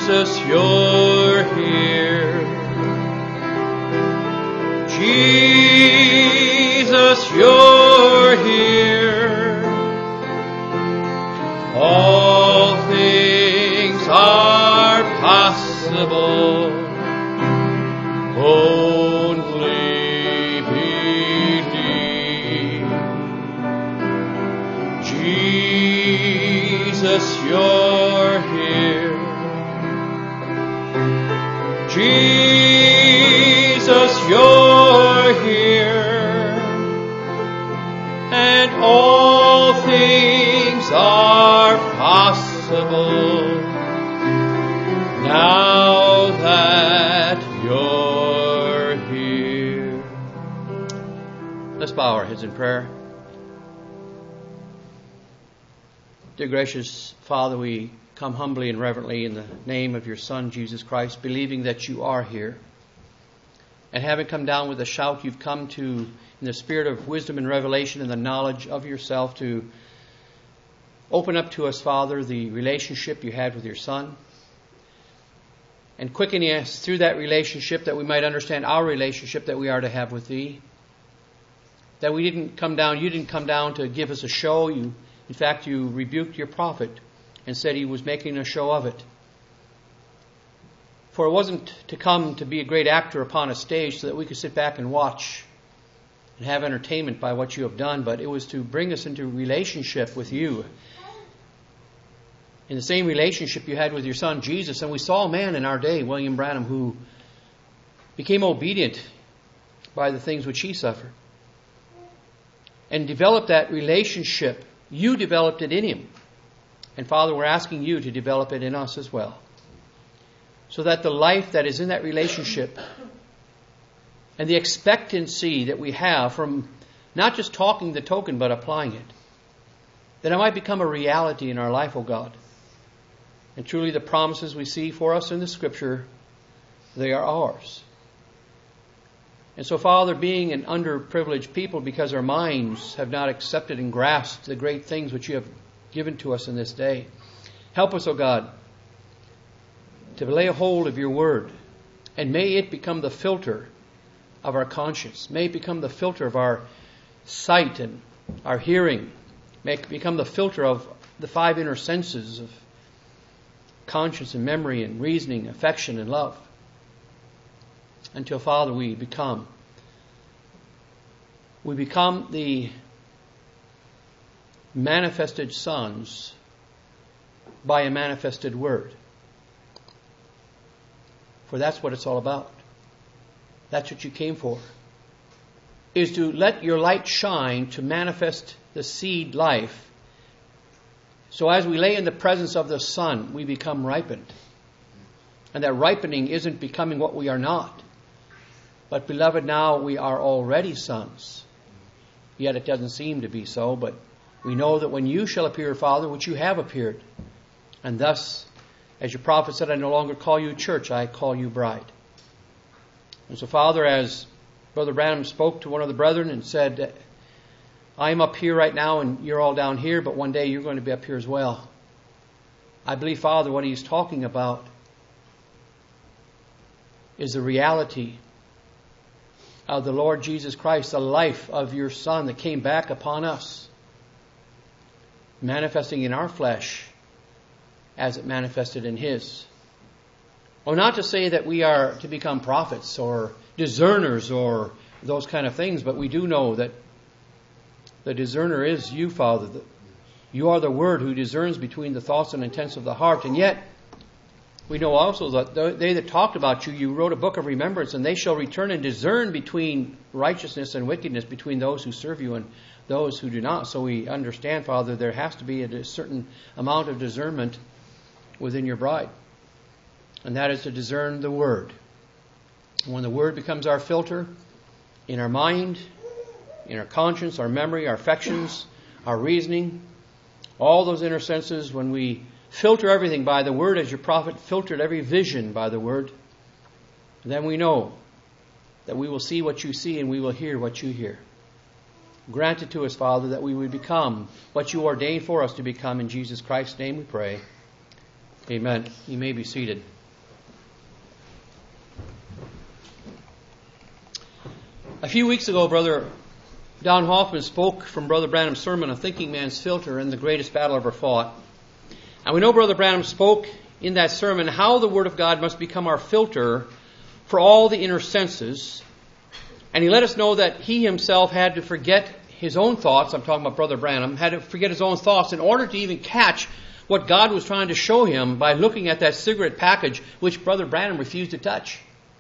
Jesus, you're here. Jesus, you're here. All things are possible. Only believe. Jesus, you're here. Jesus, you're here. And all things are possible now that you're here. Let's bow our heads in prayer. Dear gracious Father, we come humbly and reverently in the name of your Son, Jesus Christ, believing that you are here. And having come down with a shout, you've come to, in the spirit of wisdom and revelation and the knowledge of yourself, to open up to us, Father, the relationship you had with your Son. And quickening us through that relationship that we might understand our relationship that we are to have with Thee. That we didn't come down, you didn't come down to give us a show. In fact, you rebuked your prophet and said he was making a show of it. For it wasn't to come to be a great actor upon a stage so that we could sit back and watch and have entertainment by what you have done, but it was to bring us into relationship with you. In the same relationship you had with your Son, Jesus. And we saw a man in our day, William Branham, who became obedient by the things which he suffered. And developed that relationship. You developed it in him. And Father, we're asking you to develop it in us as well. So that the life that is in that relationship and the expectancy that we have from not just talking the token but applying it, that it might become a reality in our life, O God. And truly the promises we see for us in the Scripture, they are ours. And so, Father, being an underprivileged people because our minds have not accepted and grasped the great things which you have given to us in this day, help us, O God, to lay a hold of your word. And may it become the filter of our conscience. May it become the filter of our sight and our hearing. May it become the filter of the five inner senses of conscience and memory and reasoning, affection and love. Until, Father, we become the manifested sons by a manifested word. For that's what it's all about. That's what you came for. Is to let your light shine to manifest the seed life. So as we lay in the presence of the sun, we become ripened. And that ripening isn't becoming what we are not. But beloved, now we are already sons. Yet it doesn't seem to be so, but we know that when you shall appear, Father, which you have appeared, and thus, as your prophet said, I no longer call you church, I call you bride. And so, Father, as Brother Branham spoke to one of the brethren and said, I'm up here right now and you're all down here, but one day you're going to be up here as well. I believe, Father, what he's talking about is the reality of the Lord Jesus Christ, the life of your Son that came back upon us, manifesting in our flesh as it manifested in his. Or not to say that we are to become prophets or discerners or those kind of things, but we do know that the discerner is you, Father. You are the Word who discerns between the thoughts and intents of the heart. And yet, we know also that they that talked about you, you wrote a book of remembrance, and they shall return and discern between righteousness and wickedness, between those who serve you and those who do not. So we understand, Father, there has to be a certain amount of discernment within your bride. And that is to discern the Word. When the Word becomes our filter in our mind, in our conscience, our memory, our affections, our reasoning, all those inner senses, when we filter everything by the Word as your prophet filtered every vision by the Word, then we know that we will see what you see and we will hear what you hear. Grant it to us, Father, that we would become what you ordained for us to become. In Jesus Christ's name we pray. Amen. You may be seated. A few weeks ago, Brother Don Hoffman spoke from Brother Branham's sermon on Thinking Man's Filter and the Greatest Battle Ever Fought. And we know Brother Branham spoke in that sermon how the Word of God must become our filter for all the inner senses. And he let us know that he himself had to forget his own thoughts. I'm talking about Brother Branham. Had to forget his own thoughts in order to even catch what God was trying to show him by looking at that cigarette package which Brother Branham refused to touch.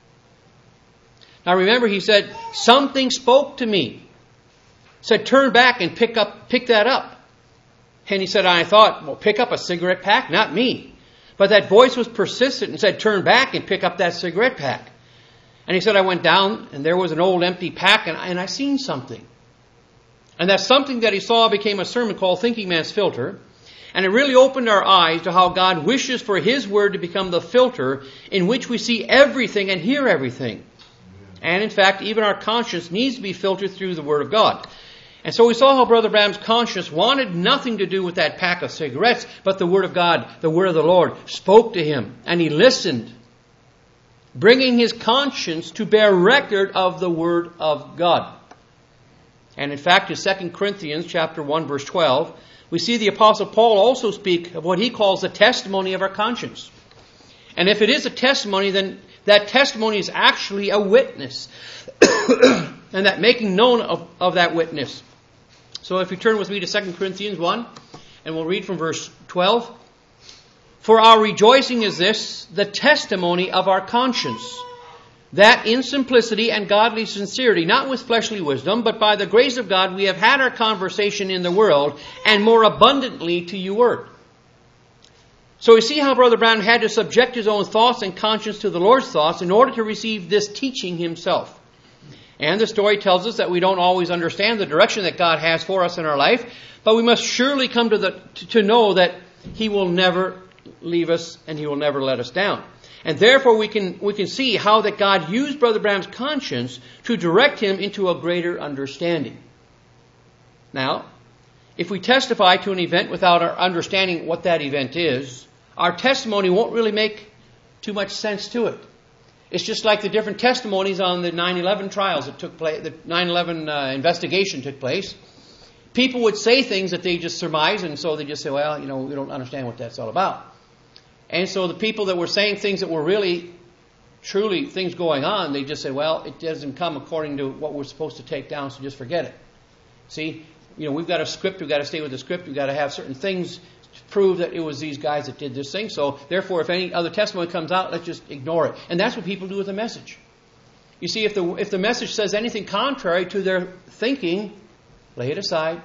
Now remember, he said, something spoke to me. Said, turn back and pick that up. And he said, I thought, well, pick up a cigarette pack? Not me. But that voice was persistent and said, turn back and pick up that cigarette pack. And he said, I went down and there was an old empty pack and I seen something. And that something that he saw became a sermon called Thinking Man's Filter. And it really opened our eyes to how God wishes for His Word to become the filter in which we see everything and hear everything. And in fact, even our conscience needs to be filtered through the Word of God. And so we saw how Brother Branham's conscience wanted nothing to do with that pack of cigarettes, but the Word of God, the Word of the Lord, spoke to him. And he listened, bringing his conscience to bear record of the Word of God. And in fact, in 2 Corinthians chapter 1, verse 12, we see the Apostle Paul also speak of what he calls the testimony of our conscience. And if it is a testimony, then that testimony is actually a witness. And that making known of that witness. So if you turn with me to 2 Corinthians 1, and we'll read from verse 12. For our rejoicing is this, the testimony of our conscience, that in simplicity and godly sincerity, not with fleshly wisdom, but by the grace of God, we have had our conversation in the world, and more abundantly to your word. So we see how Brother Branham had to subject his own thoughts and conscience to the Lord's thoughts in order to receive this teaching himself. And the story tells us that we don't always understand the direction that God has for us in our life, but we must surely come to know that He will never leave us and He will never let us down. And therefore we can see how that God used Brother Branham's conscience to direct him into a greater understanding. Now, if we testify to an event without our understanding what that event is, our testimony won't really make too much sense to it. It's just like the different testimonies on the 9/11 trials that took place, the 9/11 investigation took place. People would say things that they just surmise, and so they just say, well, we don't understand what that's all about. And so the people that were saying things that were really, truly things going on, they just say, well, it doesn't come according to what we're supposed to take down, so just forget it. See, we've got a script, we've got to stay with the script, we've got to have certain things to prove that it was these guys that did this thing. So therefore, if any other testimony comes out, let's just ignore it. And that's what people do with the message. You see, if the message says anything contrary to their thinking, lay it aside,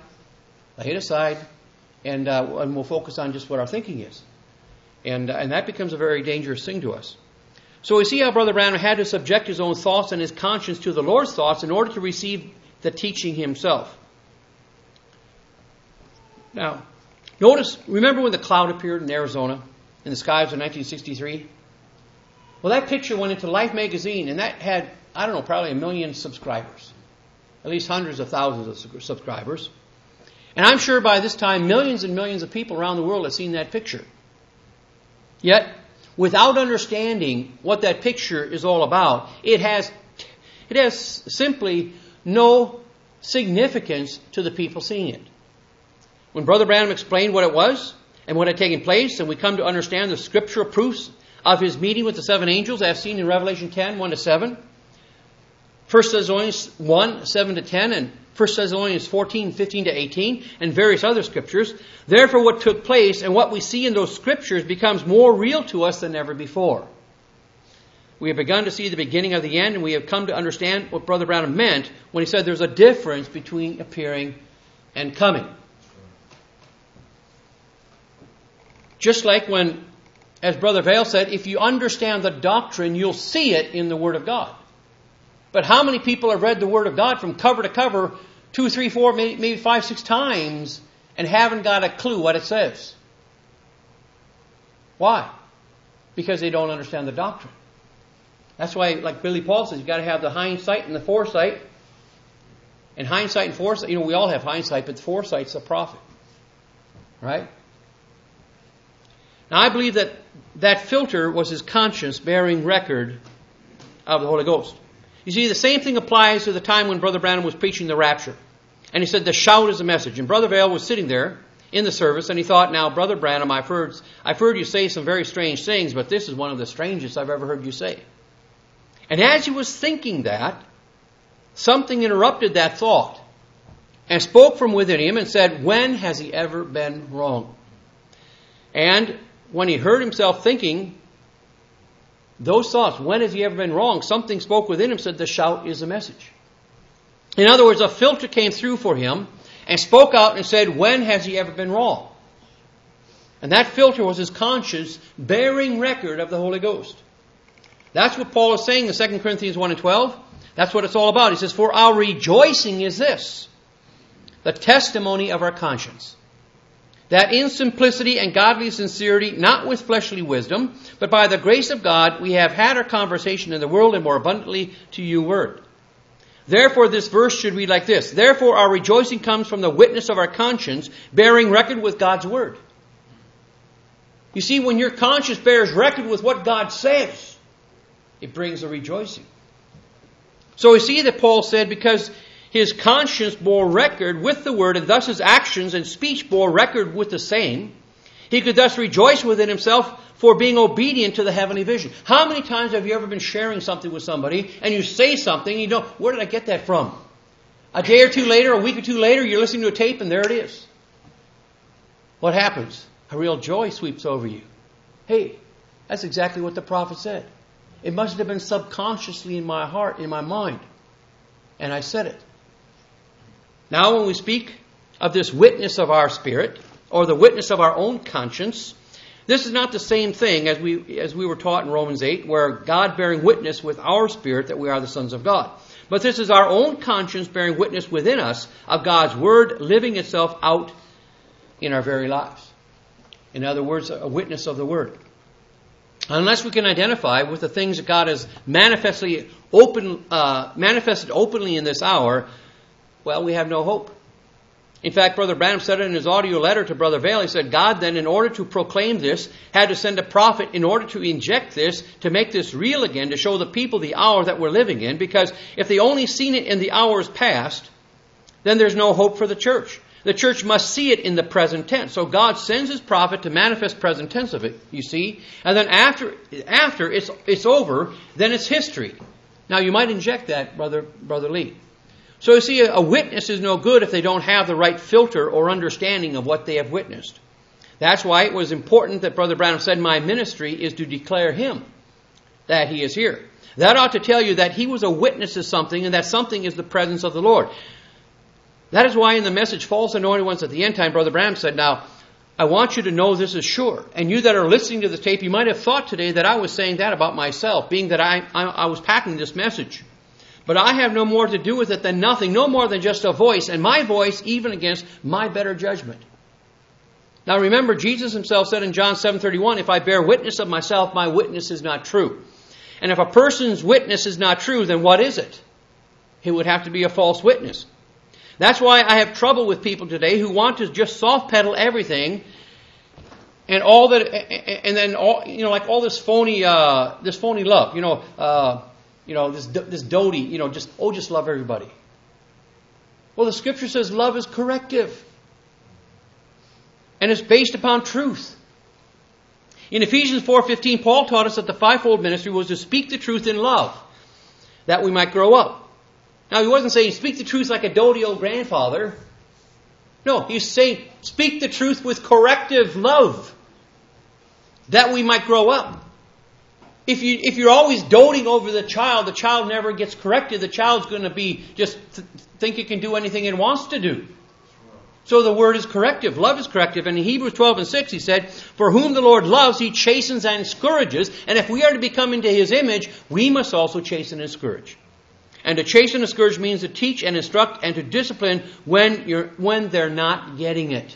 and we'll focus on just what our thinking is. And that becomes a very dangerous thing to us. So we see how Brother Branham had to subject his own thoughts and his conscience to the Lord's thoughts in order to receive the teaching himself. Now, remember when the cloud appeared in Arizona in the skies of 1963? Well, that picture went into Life magazine, and that had, probably 1 million subscribers. At least hundreds of thousands of subscribers. And I'm sure by this time, millions and millions of people around the world have seen that picture. Yet, without understanding what that picture is all about, it has simply no significance to the people seeing it. When Brother Branham explained what it was and what had taken place, and we come to understand the scriptural proofs of his meeting with the 7 angels as seen in Revelation 10, 1-7, 1 Thessalonians 1, 7-10, and 1 Thessalonians 14, 15-18, and various other scriptures. Therefore, what took place and what we see in those scriptures becomes more real to us than ever before. We have begun to see the beginning of the end, and we have come to understand what Brother Branham meant when he said there's a difference between appearing and coming. Just like when, as Brother Vail said, if you understand the doctrine, you'll see it in the Word of God. But how many people have read the Word of God from cover to cover 2, 3, 4, maybe 5, 6 times and haven't got a clue what it says? Why? Because they don't understand the doctrine. That's why, like Billy Paul says, you've got to have the hindsight and the foresight. And hindsight and foresight, we all have hindsight, but the foresight's a prophet. Right? Now, I believe that that filter was his conscience bearing record of the Holy Ghost. You see, the same thing applies to the time when Brother Branham was preaching the rapture. And he said, the shout is a message. And Brother Vail was sitting there in the service, and he thought, now, Brother Branham, I've heard you say some very strange things, but this is one of the strangest I've ever heard you say. And as he was thinking that, something interrupted that thought and spoke from within him and said, when has he ever been wrong? And when he heard himself thinking those thoughts, when has he ever been wrong? Something spoke within him, said, the shout is a message. In other words, a filter came through for him and spoke out and said, when has he ever been wrong? And that filter was his conscience bearing record of the Holy Ghost. That's what Paul is saying in 2 Corinthians 1 and 12. That's what it's all about. He says, for our rejoicing is this, the testimony of our conscience, that in simplicity and godly sincerity, not with fleshly wisdom, but by the grace of God, we have had our conversation in the world and more abundantly to you word. Therefore, this verse should read like this. Therefore, our rejoicing comes from the witness of our conscience, bearing record with God's word. You see, when your conscience bears record with what God says, it brings a rejoicing. So we see that Paul said, because his conscience bore record with the word, and thus his actions and speech bore record with the same, he could thus rejoice within himself for being obedient to the heavenly vision. How many times have you ever been sharing something with somebody and you say something and you don't, where did I get that from? A day or two later, a week or two later, you're listening to a tape and there it is. What happens? A real joy sweeps over you. Hey, that's exactly what the prophet said. It must have been subconsciously in my heart, in my mind. And I said it. Now when we speak of this witness of our spirit, or the witness of our own conscience, this is not the same thing as we were taught in Romans 8, where God bearing witness with our spirit that we are the sons of God. But this is our own conscience bearing witness within us of God's word living itself out in our very lives. In other words, a witness of the word. Unless we can identify with the things that God has manifested openly in this hour, well, we have no hope. In fact, Brother Branham said it in his audio letter to Brother Vail. He said, God then, in order to proclaim this, had to send a prophet in order to inject this, to make this real again, to show the people the hour that we're living in. Because if they only seen it in the hours past, then there's no hope for the church. The church must see it in the present tense. So God sends his prophet to manifest present tense of it, you see. And then after it's over, then it's history. Now you might inject that, Brother Lee. So you see, a witness is no good if they don't have the right filter or understanding of what they have witnessed. That's why it was important that Brother Branham said, my ministry is to declare him that he is here. That ought to tell you that he was a witness to something, and that something is the presence of the Lord. That is why in the message, False Anointed Ones at the End Time, Brother Branham said, now, I want you to know this is sure. And you that are listening to the tape, you might have thought today that I was saying that about myself, being that I was packing this message. But I have no more to do with it than nothing, no more than just a voice, and my voice even against my better judgment. Now remember, Jesus himself said in John 7:31, if I bear witness of myself, my witness is not true. And if a person's witness is not true, then what is it? It would have to be a false witness. That's why I have trouble with people today who want to just soft pedal everything, and all that, and then all, like all this phony love, this doty, just love everybody. Well, the Scripture says love is corrective. And it's based upon truth. In Ephesians 4:15, Paul taught us that the fivefold ministry was to speak the truth in love, that we might grow up. Now, he wasn't saying speak the truth like a doty old grandfather. No, he's saying speak the truth with corrective love, that we might grow up. If you're always doting over the child never gets corrected. The child's going to be just think it can do anything it wants to do. So the word is corrective. Love is corrective. And in Hebrews 12:6 he said, for whom the Lord loves, he chastens and scourges. And if we are to become into his image, we must also chasten and scourge. And to chasten and scourge means to teach and instruct and to discipline when they're not getting it.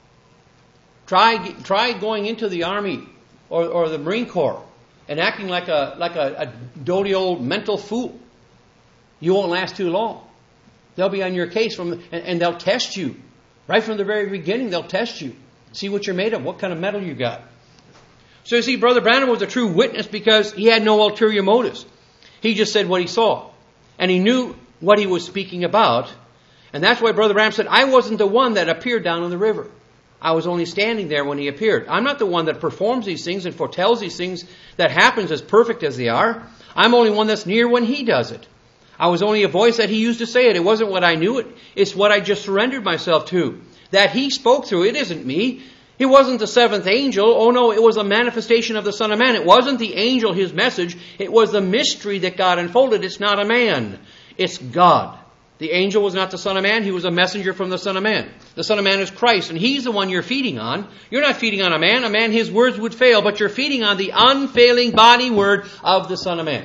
Try going into the Army or the Marine Corps and acting like a doty old mental fool. You won't last too long. They'll be on your case and they'll test you. Right from the very beginning, they'll test you. See what you're made of, what kind of metal you got. So you see, Brother Branham was a true witness because he had no ulterior motives. He just said what he saw. And he knew what he was speaking about. And that's why Brother Branham said, I wasn't the one that appeared down on the river. I was only standing there when he appeared. I'm not the one that performs these things and foretells these things that happens as perfect as they are. I'm only one that's near when he does it. I was only a voice that he used to say it. It wasn't what I knew it. It's what I just surrendered myself to. That he spoke through. It isn't me. It wasn't the seventh angel. Oh no, it was a manifestation of the Son of Man. It wasn't the angel, his message. It was the mystery that God unfolded. It's not a man. It's God. The angel was not the Son of Man. He was a messenger from the Son of Man. The Son of Man is Christ, and He's the one you're feeding on. You're not feeding on a man. A man, his words would fail, but you're feeding on the unfailing body word of the Son of Man.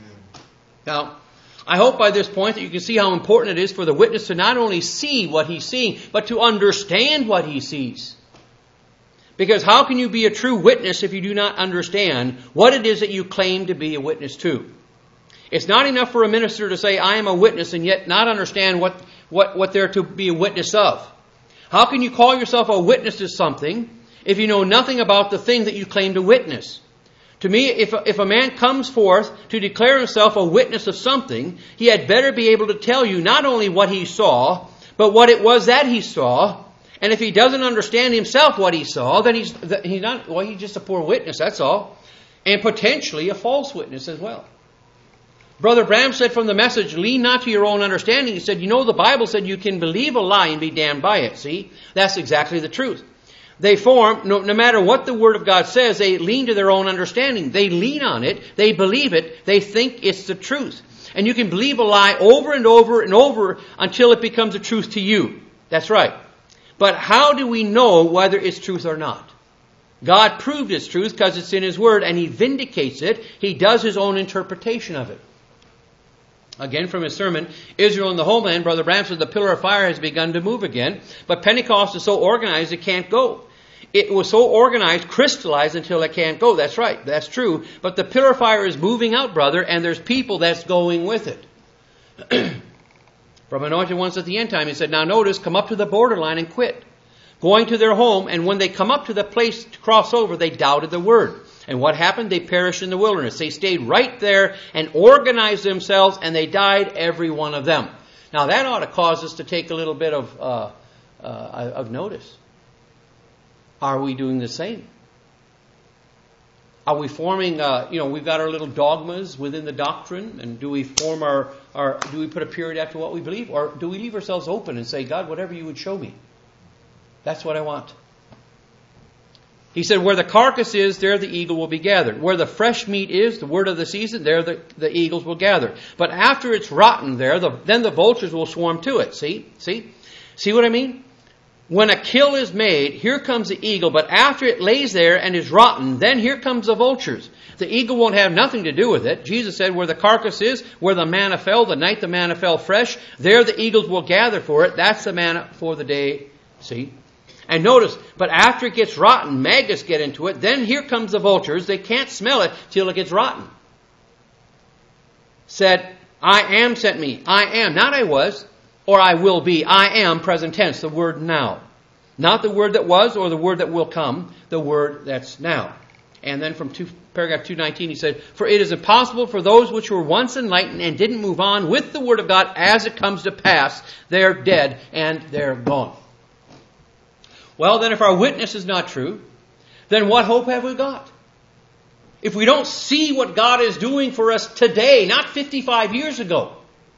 Now, I hope by this point that you can see how important it is for the witness to not only see what he's seeing, but to understand what he sees. Because how can you be a true witness if you do not understand what it is that you claim to be a witness to? It's not enough for a minister to say, I am a witness, and yet not understand what they're to be a witness of. How can you call yourself a witness to something if you know nothing about the thing that you claim to witness? To me, if a man comes forth to declare himself a witness of something, he had better be able to tell you not only what he saw, but what it was that he saw. And if he doesn't understand himself what he saw, then he's just a poor witness, that's all. And potentially a false witness as well. Brother Branham said from the message, lean not to your own understanding. He said, the Bible said you can believe a lie and be damned by it. See, that's exactly the truth. They form, no matter what the Word of God says, they lean to their own understanding. They lean on it, they believe it, they think it's the truth. And you can believe a lie over and over and over until it becomes a truth to you. That's right. But how do we know whether it's truth or not? God proved its truth because it's in His Word, and He vindicates it. He does His own interpretation of it. Again, from his sermon, Israel in the Homeland, Brother Branham said the pillar of fire has begun to move again, but Pentecost is so organized it can't go. It was so organized, crystallized until it can't go. That's right, that's true. But the pillar of fire is moving out, brother, and there's people that's going with it. From Anointed Ones at the end time, he said, now notice, come up to the borderline and quit. Going to their home, and when they come up to the place to cross over, they doubted the word. And what happened? They perished in the wilderness. They stayed right there and organized themselves, and they died, every one of them. Now that ought to cause us to take a little bit of notice. Are we doing the same? Are we forming, we've got our little dogmas within the doctrine, and do we form do we put a period after what we believe? Or do we leave ourselves open and say, God, whatever you would show me, that's what I want. He said, where the carcass is, there the eagle will be gathered. Where the fresh meat is, the word of the season, there the eagles will gather. But after it's rotten there, then the vultures will swarm to it. See what I mean? When a kill is made, here comes the eagle, but after it lays there and is rotten, then here comes the vultures. The eagle won't have nothing to do with it. Jesus said, where the carcass is, where the manna fell, the night the manna fell fresh, there the eagles will gather for it. That's the manna for the day. See? And notice, but after it gets rotten, maggots get into it, then here comes the vultures. They can't smell it till it gets rotten. Said, I am sent me. I am. Not I was, or I will be. I am, present tense, the word now. Not the word that was or the word that will come, the word that's now. And then from paragraph 219 he said, for it is impossible for those which were once enlightened and didn't move on with the word of God as it comes to pass. They're dead and they're gone. Well, then if our witness is not true, then what hope have we got? If we don't see what God is doing for us today, not 55 years ago.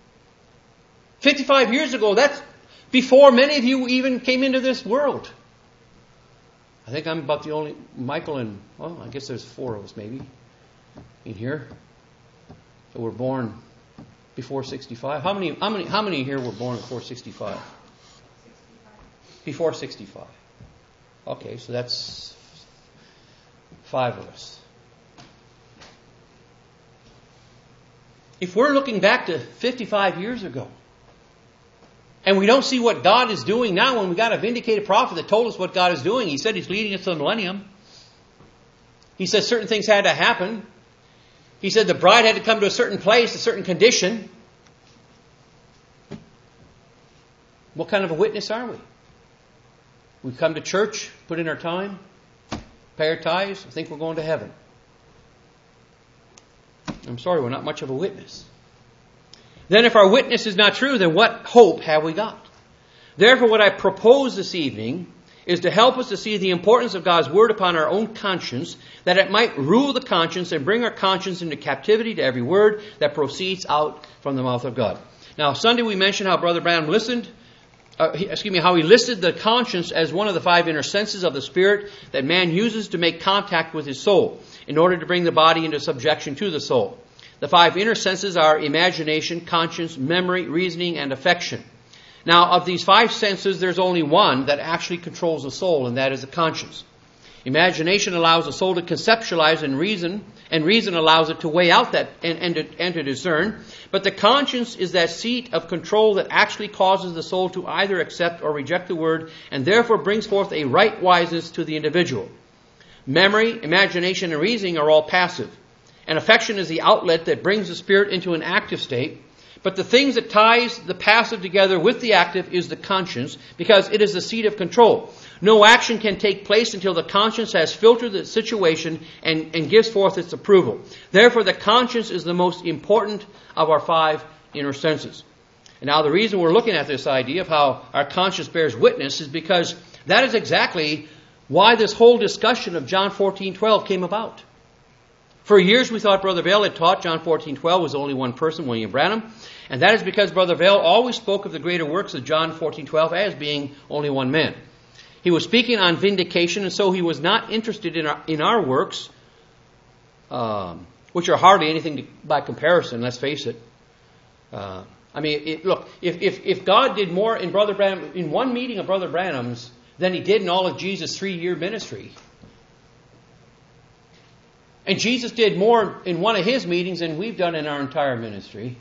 55 years ago, that's before many of you even came into this world. I think I'm about the only, Michael and, I guess there's 4 of us maybe in here that were born before 65. How many here were born before 65? Before 65. Okay, so that's 5 of us. If we're looking back to 55 years ago, and we don't see what God is doing now, when we got a vindicated prophet that told us what God is doing, he said He's leading us to the millennium. He said certain things had to happen. He said the bride had to come to a certain place, a certain condition. What kind of a witness are we? We come to church, put in our time, pay our tithes, think we're going to heaven. I'm sorry, we're not much of a witness. Then if our witness is not true, then what hope have we got? Therefore, what I propose this evening is to help us to see the importance of God's Word upon our own conscience, that it might rule the conscience and bring our conscience into captivity to every word that proceeds out from the mouth of God. Now, Sunday we mentioned how Brother Branham how he listed the conscience as one of the 5 inner senses of the Spirit that man uses to make contact with his soul in order to bring the body into subjection to the soul. The 5 inner senses are imagination, conscience, memory, reasoning, and affection. Now, of these 5 senses, there's only one that actually controls the soul, and that is the conscience. Imagination allows the soul to conceptualize and reason allows it to weigh out that and to discern. But the conscience is that seat of control that actually causes the soul to either accept or reject the word, and therefore brings forth a right wiseness to the individual. Memory, imagination, and reasoning are all passive. And affection is the outlet that brings the spirit into an active state. But the things that ties the passive together with the active is the conscience, because it is the seat of control. No action can take place until the conscience has filtered the situation and gives forth its approval. Therefore, the conscience is the most important of our 5 inner senses. And now the reason we're looking at this idea of how our conscience bears witness is because that is exactly why this whole discussion of John 14:12 came about. For years we thought Brother Vail had taught John 14:12 was only one person, William Branham. And that is because Brother Vail always spoke of the greater works of John 14:12 as being only one man. He was speaking on vindication, and so he was not interested in our works, which are hardly anything by comparison, let's face it. Look, if God did more in Brother Branham, in one meeting of Brother Branham's than he did in all of Jesus' 3-year ministry, and Jesus did more in one of his meetings than we've done in our entire ministry,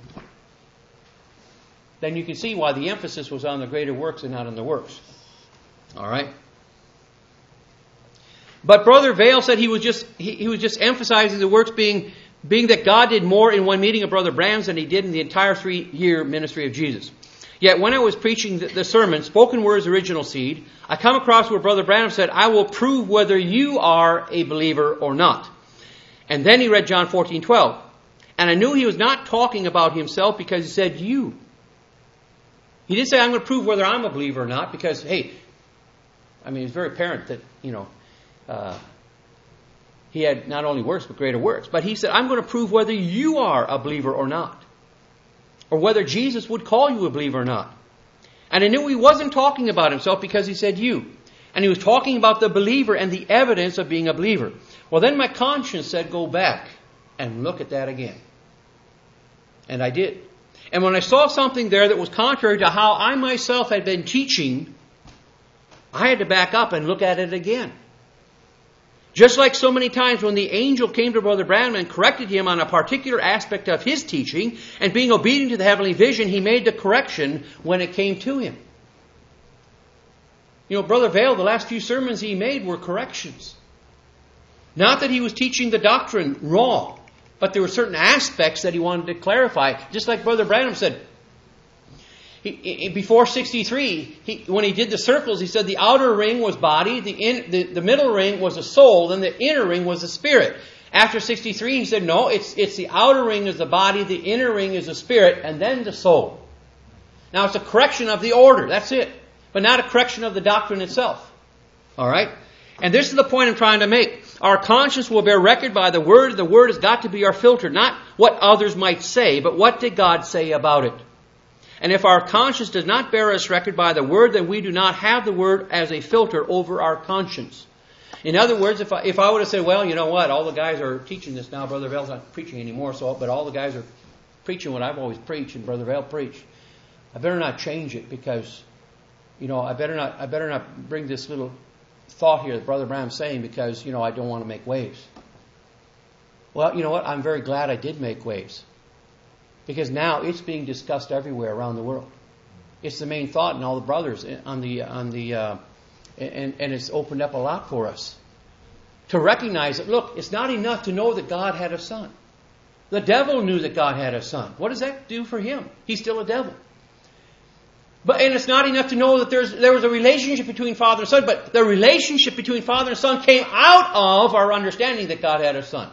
then you can see why the emphasis was on the greater works and not on the works. All right? But Brother Vail said he was just emphasizing the works being that God did more in one meeting of Brother Branham's than he did in the entire 3-year ministry of Jesus. Yet when I was preaching the sermon, Spoken Word's Original Seed, I come across where Brother Branham said, I will prove whether you are a believer or not. And then he read John 14:12. And I knew he was not talking about himself because he said you. He didn't say I'm going to prove whether I'm a believer or not because, hey, it's very apparent that, he had not only works but greater works. But he said, I'm going to prove whether you are a believer or not. Or whether Jesus would call you a believer or not. And I knew he wasn't talking about himself because he said you. And he was talking about the believer and the evidence of being a believer. Well, then my conscience said, go back and look at that again. And I did. And when I saw something there that was contrary to how I myself had been teaching, I had to back up and look at it again. Just like so many times when the angel came to Brother Branham and corrected him on a particular aspect of his teaching, and being obedient to the heavenly vision, he made the correction when it came to him. Brother Vail, the last few sermons he made were corrections. Not that he was teaching the doctrine wrong, but there were certain aspects that he wanted to clarify. Just like Brother Branham said, before 63, when he did the circles, he said the outer ring was body, the middle ring was the soul, then the inner ring was the spirit. After 63, he said, no, it's the outer ring is the body, the inner ring is the spirit, and then the soul. Now, it's a correction of the order, that's it. But not a correction of the doctrine itself. All right? And this is the point I'm trying to make. Our conscience will bear record by the Word. The Word has got to be our filter. Not what others might say, but what did God say about it? And if our conscience does not bear us record by the Word, then we do not have the Word as a filter over our conscience. In other words, if I would have said, well, you know what, all the guys are teaching this now. Brother Vail's not preaching anymore, but all the guys are preaching what I've always preached and Brother Vail preached. I better not change it because, I better not bring this little thought here that Brother Branham's saying because, I don't want to make waves. Well, you know what? I'm very glad I did make waves. Because now it's being discussed everywhere around the world. It's the main thought in all the brothers and it's opened up a lot for us. To recognize that, look, it's not enough to know that God had a son. The devil knew that God had a son. What does that do for him? He's still a devil. And it's not enough to know that there was a relationship between Father and Son, but the relationship between Father and Son came out of our understanding that God had a Son.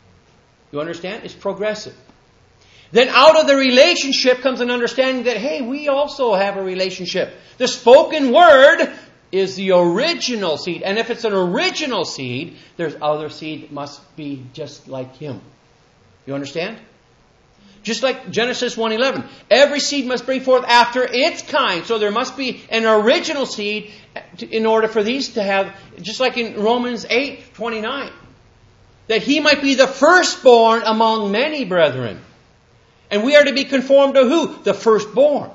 You understand? It's progressive. Then out of the relationship comes an understanding that, hey, we also have a relationship. The spoken word is the original seed. And if it's an original seed, there's other seed that must be just like him. You understand? Just like Genesis 1:11. Every seed must bring forth after its kind. So there must be an original seed in order for these to have, just like in Romans 8:29, that he might be the firstborn among many brethren. And we are to be conformed to who? The firstborn.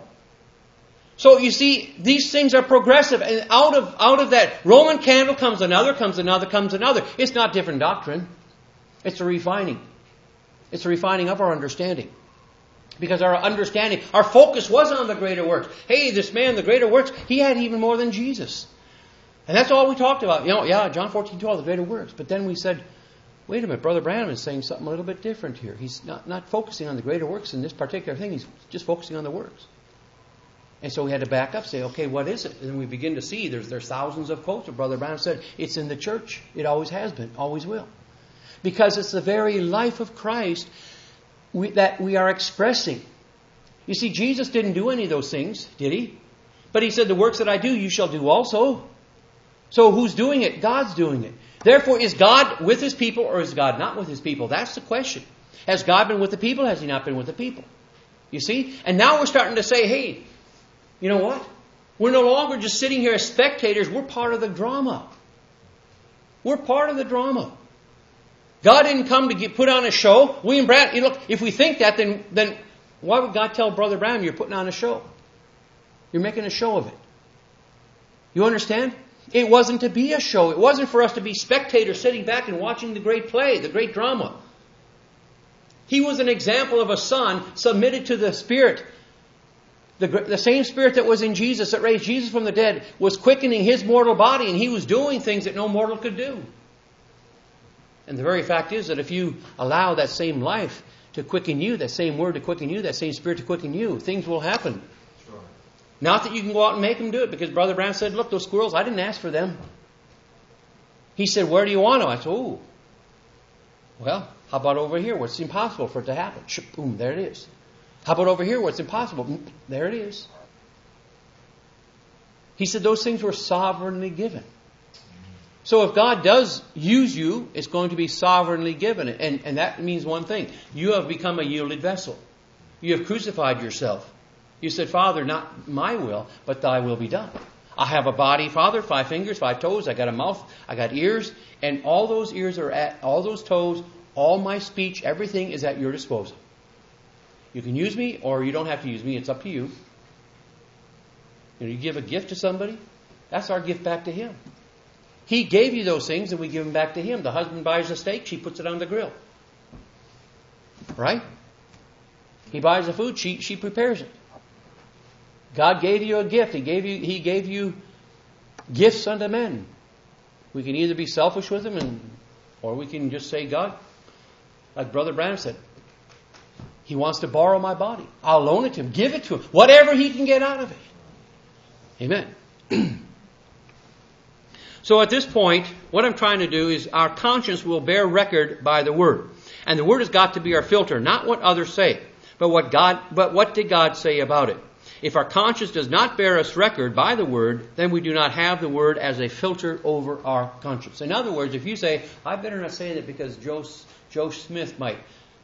So you see, these things are progressive. And out of that Roman candle comes another, comes another, comes another. It's not different doctrine. It's a refining. It's a refining of our understanding. Because our understanding, our focus was on the greater works. Hey, this man, the greater works, he had even more than Jesus. And that's all we talked about. John 14:12, the greater works. But then we said, wait a minute, Brother Branham is saying something a little bit different here. He's not focusing on the greater works in this particular thing. He's just focusing on the works. And so we had to back up, say, okay, what is it? And we begin to see there's thousands of quotes where Brother Branham said, it's in the church. It always has been, always will. Because it's the very life of Christ that we are expressing. You see, Jesus didn't do any of those things, did he? But he said, the works that I do, you shall do also. So who's doing it? God's doing it. Therefore, is God with his people or is God not with his people? That's the question. Has God been with the people? Has he not been with the people? You see? And now we're starting to say, hey, you know what? We're no longer just sitting here as spectators. We're part of the drama. We're part of the drama. God didn't come to put on a show. William Branham, look, if we think that, then why would God tell Brother Branham you're putting on a show? You're making a show of it. You understand? It wasn't to be a show. It wasn't for us to be spectators sitting back and watching the great play, the great drama. He was an example of a son submitted to the Spirit. The same Spirit that was in Jesus, that raised Jesus from the dead, was quickening his mortal body, and he was doing things that no mortal could do. And the very fact is that if you allow that same life to quicken you, that same word to quicken you, that same Spirit to quicken you, things will happen. Sure. Not that you can go out and make them do it, because Brother Branham said, look, those squirrels, I didn't ask for them. He said, where do you want them? I said, oh, well, how about over here where it's impossible for it to happen? Boom, there it is. How about over here where it's impossible? There it is. He said those things were sovereignly given. So if God does use you, it's going to be sovereignly given. And that means one thing. You have become a yielded vessel. You have crucified yourself. You said, Father, not my will, but thy will be done. I have a body, Father, 5 fingers, 5 toes. I got a mouth, I got ears. And all those ears are at, all those toes, all my speech, everything is at your disposal. You can use me or you don't have to use me. It's up to you. You give a gift to somebody, that's our gift back to him. He gave you those things and we give them back to him. The husband buys a steak, she puts it on the grill. Right? He buys the food, she prepares it. God gave you a gift. He gave you gifts unto men. We can either be selfish with them or we can just say, God, like Brother Branham said, he wants to borrow my body. I'll loan it to him. Give it to him. Whatever he can get out of it. Amen. So at this point, what I'm trying to do is our conscience will bear record by the Word. And the Word has got to be our filter. Not what others say, but what did God say about it? If our conscience does not bear us record by the Word, then we do not have the Word as a filter over our conscience. In other words, if you say, I better not say that because Joe Smith might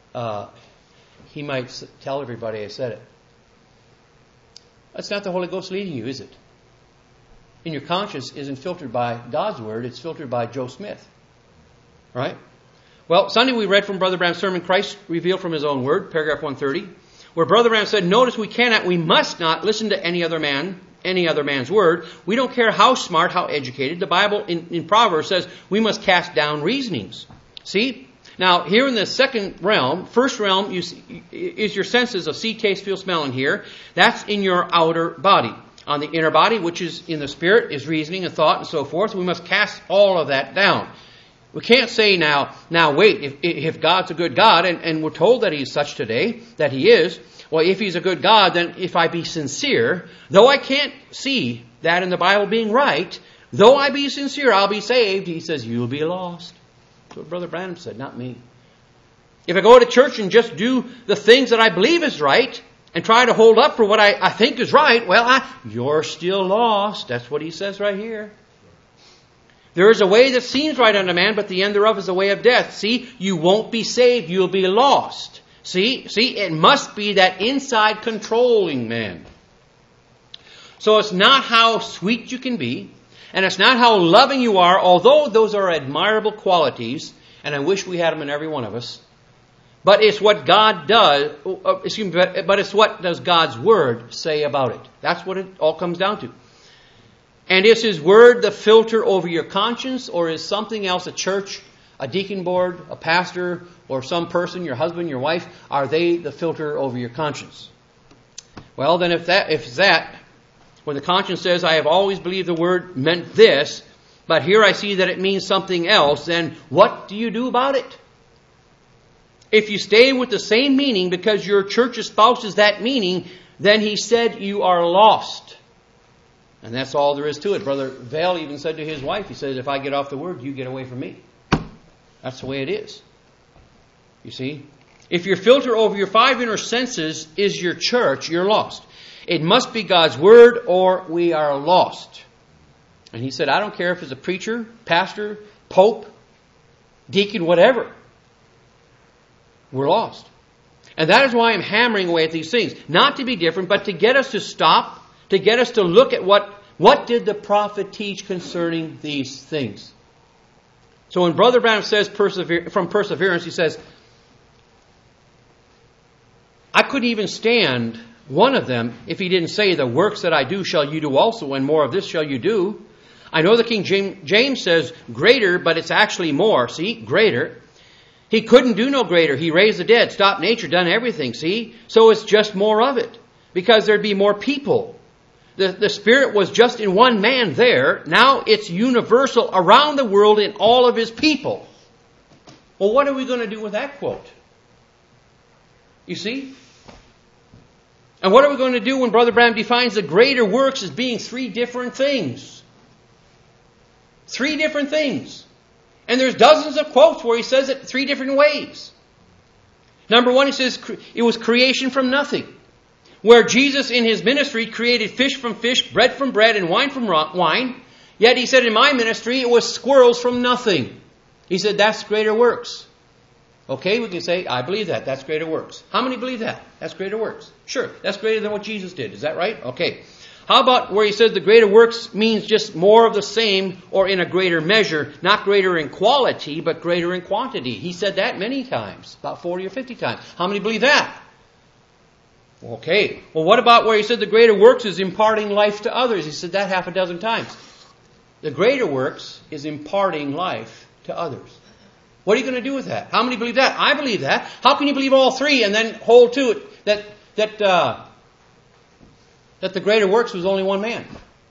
tell everybody I said it. That's not the Holy Ghost leading you, is it? And your conscience isn't filtered by God's Word, it's filtered by Joe Smith. Right? Well, Sunday we read from Brother Branham's sermon, Christ Revealed from His Own Word, paragraph 130, where Brother Branham said, notice we must not listen to any other man's word. We don't care how smart, how educated. The Bible in Proverbs says we must cast down reasonings. See? Now, here in the second realm, first realm is your senses of see, taste, feel, smell in here. That's in your outer body. On the inner body, which is in the spirit, is reasoning and thought and so forth. We must cast all of that down. We can't say now wait, if God's a good God, and we're told that He's such today, that He is, well, if He's a good God, then if I be sincere, though I can't see that in the Bible being right, though I be sincere, I'll be saved. He says, you'll be lost. That's what Brother Branham said, not me. If I go to church and just do the things that I believe is right, and try to hold up for what I think is right, well, you're still lost. That's what he says right here. There is a way that seems right unto man, but the end thereof is a way of death. See, you won't be saved. You'll be lost. See, it must be that inside controlling man. So it's not how sweet you can be, and it's not how loving you are, although those are admirable qualities, and I wish we had them in every one of us. But it's what God does, but it's what does God's Word say about it. That's what it all comes down to. And is His Word the filter over your conscience, or is something else, a church, a deacon board, a pastor, or some person, your husband, your wife, are they the filter over your conscience? Well, then if it's that, when the conscience says, I have always believed the Word meant this, but here I see that it means something else, then what do you do about it? If you stay with the same meaning because your church espouses that meaning, then he said you are lost. And that's all there is to it. Brother Vail even said to his wife, he said, if I get off the Word, you get away from me. That's the way it is. You see? If your filter over your five inner senses is your church, you're lost. It must be God's Word or we are lost. And he said, I don't care if it's a preacher, pastor, pope, deacon, whatever. We're lost. And that is why I'm hammering away at these things. Not to be different, but to get us to stop, to get us to look at what did the prophet teach concerning these things. So when Brother Branham says from perseverance, he says, I couldn't even stand one of them if he didn't say, the works that I do shall you do also, and more of this shall you do. I know the King James says greater, but it's actually more. See, greater. He couldn't do no greater. He raised the dead, stopped nature, done everything, see? So it's just more of it. Because there'd be more people. The Spirit was just in one man there. Now it's universal around the world in all of His people. Well, what are we going to do with that quote? You see? And what are we going to do when Brother Branham defines the greater works as being three different things? Three different things. And there's dozens of quotes where he says it three different ways. Number one, he says it was creation from nothing. Where Jesus in His ministry created fish from fish, bread from bread, and wine from wine. Yet he said in my ministry it was squirrels from nothing. He said that's greater works. Okay, we can say, I believe that. That's greater works. How many believe that? That's greater works. Sure, that's greater than what Jesus did. Is that right? Okay. How about where he said the greater works means just more of the same or in a greater measure, not greater in quality, but greater in quantity? He said that many times, about 40 or 50 times. How many believe that? Okay. Well, what about where he said the greater works is imparting life to others? He said that half a dozen times. The greater works is imparting life to others. What are you going to do with that? How many believe that? I believe that. How can you believe all three and then hold to it that the greater works was only one man?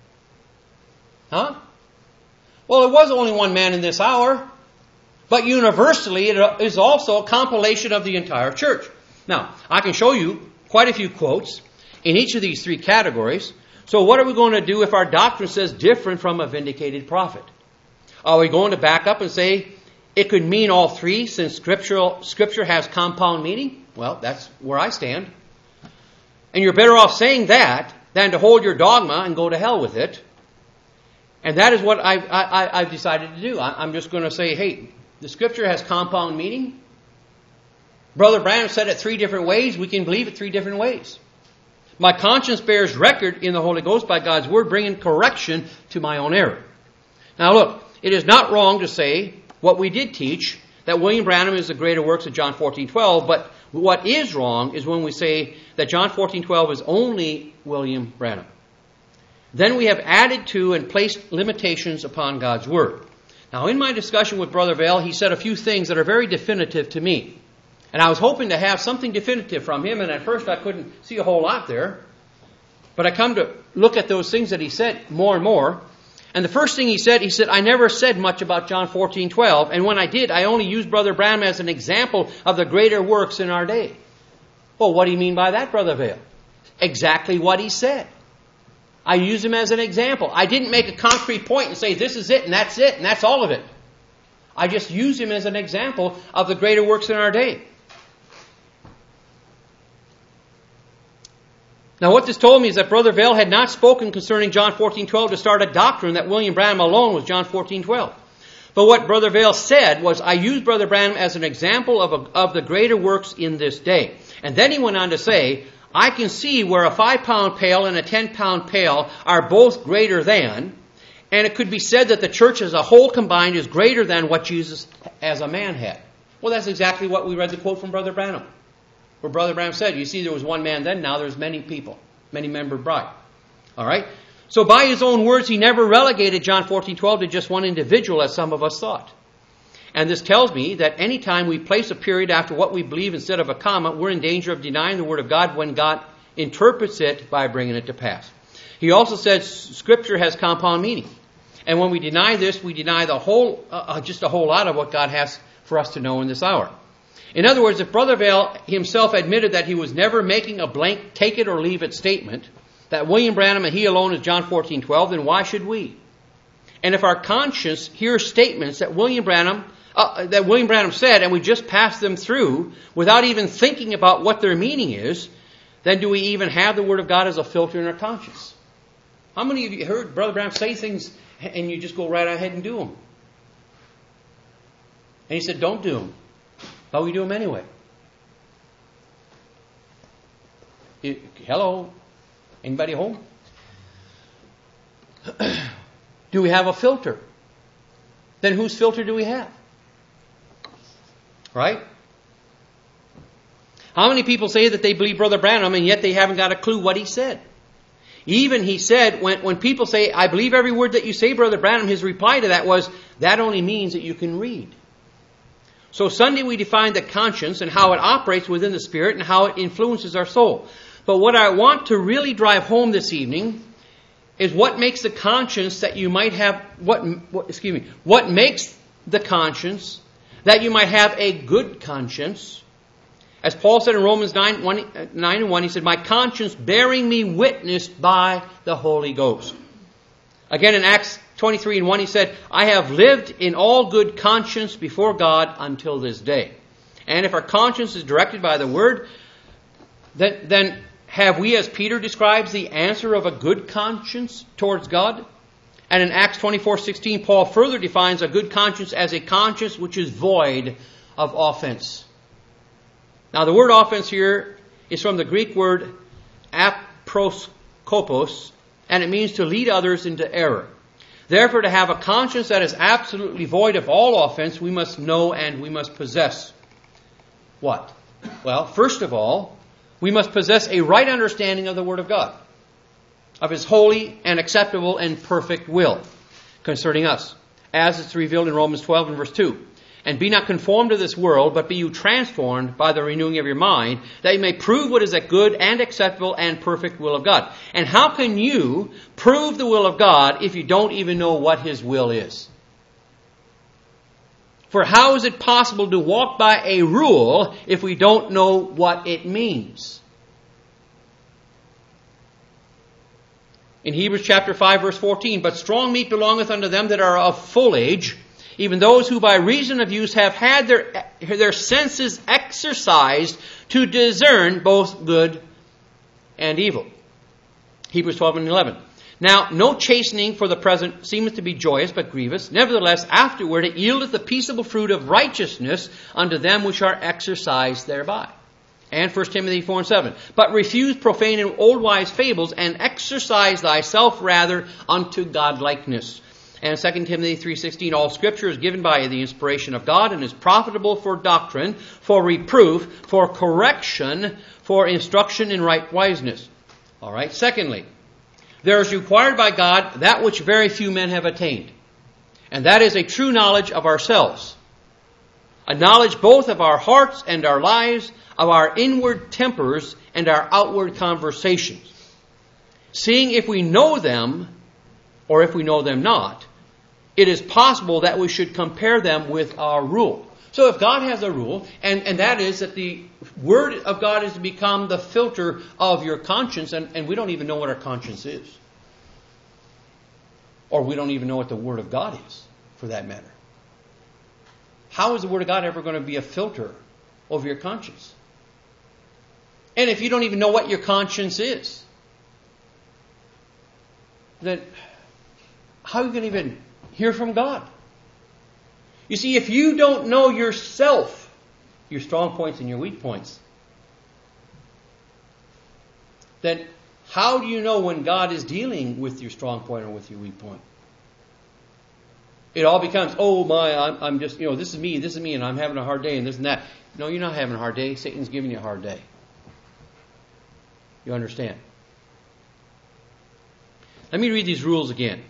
Huh? Well, it was only one man in this hour, but universally it is also a compilation of the entire church. Now, I can show you quite a few quotes in each of these three categories. So what are we going to do if our doctrine says different from a vindicated prophet? Are we going to back up and say it could mean all three since Scripture has compound meaning? Well, that's where I stand. And you're better off saying that than to hold your dogma and go to hell with it. And that is what I've decided to do. I'm just going to say, hey, the Scripture has compound meaning. Brother Branham said it three different ways. We can believe it three different ways. My conscience bears record in the Holy Ghost by God's Word, bringing correction to my own error. Now look, it is not wrong to say what we did teach, that William Branham is the greater works of John 14:12, but what is wrong is when we say that John 14:12 is only William Branham. Then we have added to and placed limitations upon God's Word. Now in my discussion with Brother Vail, he said a few things that are very definitive to me. And I was hoping to have something definitive from him, and at first I couldn't see a whole lot there. But I come to look at those things that he said more and more. And the first thing he said, I never said much about John 14:12. And when I did, I only used Brother Branham as an example of the greater works in our day. Well, what do you mean by that, Brother Vail? Exactly what he said. I used him as an example. I didn't make a concrete point and say, this is it, and that's all of it. I just used him as an example of the greater works in our day. Now what this told me is that Brother Vail had not spoken concerning John 14:12 to start a doctrine that William Branham alone was John 14:12. But what Brother Vail said was, I used Brother Branham as an example of the greater works in this day. And then he went on to say, I can see where a 5-pound pail and a 10-pound pail are both greater than, and it could be said that the church as a whole combined is greater than what Jesus as a man had. Well, that's exactly what we read the quote from Brother Branham. Where Brother Branham said, you see, there was one man then, now there's many people, many-membered bride. All right? So by his own words, he never relegated John 14:12 to just one individual, as some of us thought. And this tells me that any time we place a period after what we believe instead of a comma, we're in danger of denying the Word of God when God interprets it by bringing it to pass. He also said Scripture has compound meaning. And when we deny this, we deny the whole, just a whole lot of what God has for us to know in this hour. In other words, if Brother Vail himself admitted that he was never making a blank take it or leave it statement, that William Branham and he alone is John 14:12, then why should we? And if our conscience hears statements that William Branham said, and we just pass them through without even thinking about what their meaning is, then do we even have the Word of God as a filter in our conscience? How many of you heard Brother Branham say things and you just go right ahead and do them? And he said, don't do them. But we do them anyway. Hello? Anybody home? Do we have a filter? Then whose filter do we have? Right? How many people say that they believe Brother Branham and yet they haven't got a clue what he said? Even he said, when people say, I believe every word that you say, Brother Branham, his reply to that was, that only means that you can read. So Sunday we defined the conscience and how it operates within the Spirit and how it influences our soul. But what I want to really drive home this evening is what makes the conscience that you might have, what makes the conscience that you might have a good conscience. As Paul said in Romans 9:1, he said, my conscience bearing me witness by the Holy Ghost. Again in Acts 23:1, he said, I have lived in all good conscience before God until this day. And if our conscience is directed by the Word, then have we, as Peter describes, the answer of a good conscience towards God? And in Acts 24:16, Paul further defines a good conscience as a conscience which is void of offense. Now the word offense here is from the Greek word aproskopos, and it means to lead others into error. Therefore, to have a conscience that is absolutely void of all offense, we must know and we must possess what? Well, first of all, we must possess a right understanding of the Word of God, of His holy and acceptable and perfect will concerning us, as it's revealed in Romans 12 and verse 2. And be not conformed to this world, but be you transformed by the renewing of your mind, that you may prove what is that good and acceptable and perfect will of God. And how can you prove the will of God if you don't even know what His will is? For how is it possible to walk by a rule if we don't know what it means? In Hebrews chapter 5 verse 14, but strong meat belongeth unto them that are of full age, even those who by reason of use have had their senses exercised to discern both good and evil. Hebrews 12 and 11. Now, no chastening for the present seemeth to be joyous, but grievous. Nevertheless, afterward it yieldeth the peaceable fruit of righteousness unto them which are exercised thereby. And 1 Timothy 4 and 7. But refuse profane and old wise fables, and exercise thyself rather unto godlikeness. And 2 Timothy 3:16, all Scripture is given by the inspiration of God and is profitable for doctrine, for reproof, for correction, for instruction in right wiseness. All right. Secondly, there is required by God that which very few men have attained. And that is a true knowledge of ourselves. A knowledge both of our hearts and our lives, of our inward tempers and our outward conversations. Seeing if we know them, or if we know them not, it is possible that we should compare them with our rule. So if God has a rule, and that is that the Word of God is to become the filter of your conscience, and we don't even know what our conscience is. Or we don't even know what the Word of God is, for that matter. How is the Word of God ever going to be a filter over your conscience? And if you don't even know what your conscience is, then how are you going to even hear from God? You see, if you don't know yourself, your strong points and your weak points, then how do you know when God is dealing with your strong point or with your weak point? It all becomes, I'm just, this is me, and I'm having a hard day, and this and that. No, you're not having a hard day. Satan's giving you a hard day. You understand? Let me read these rules again.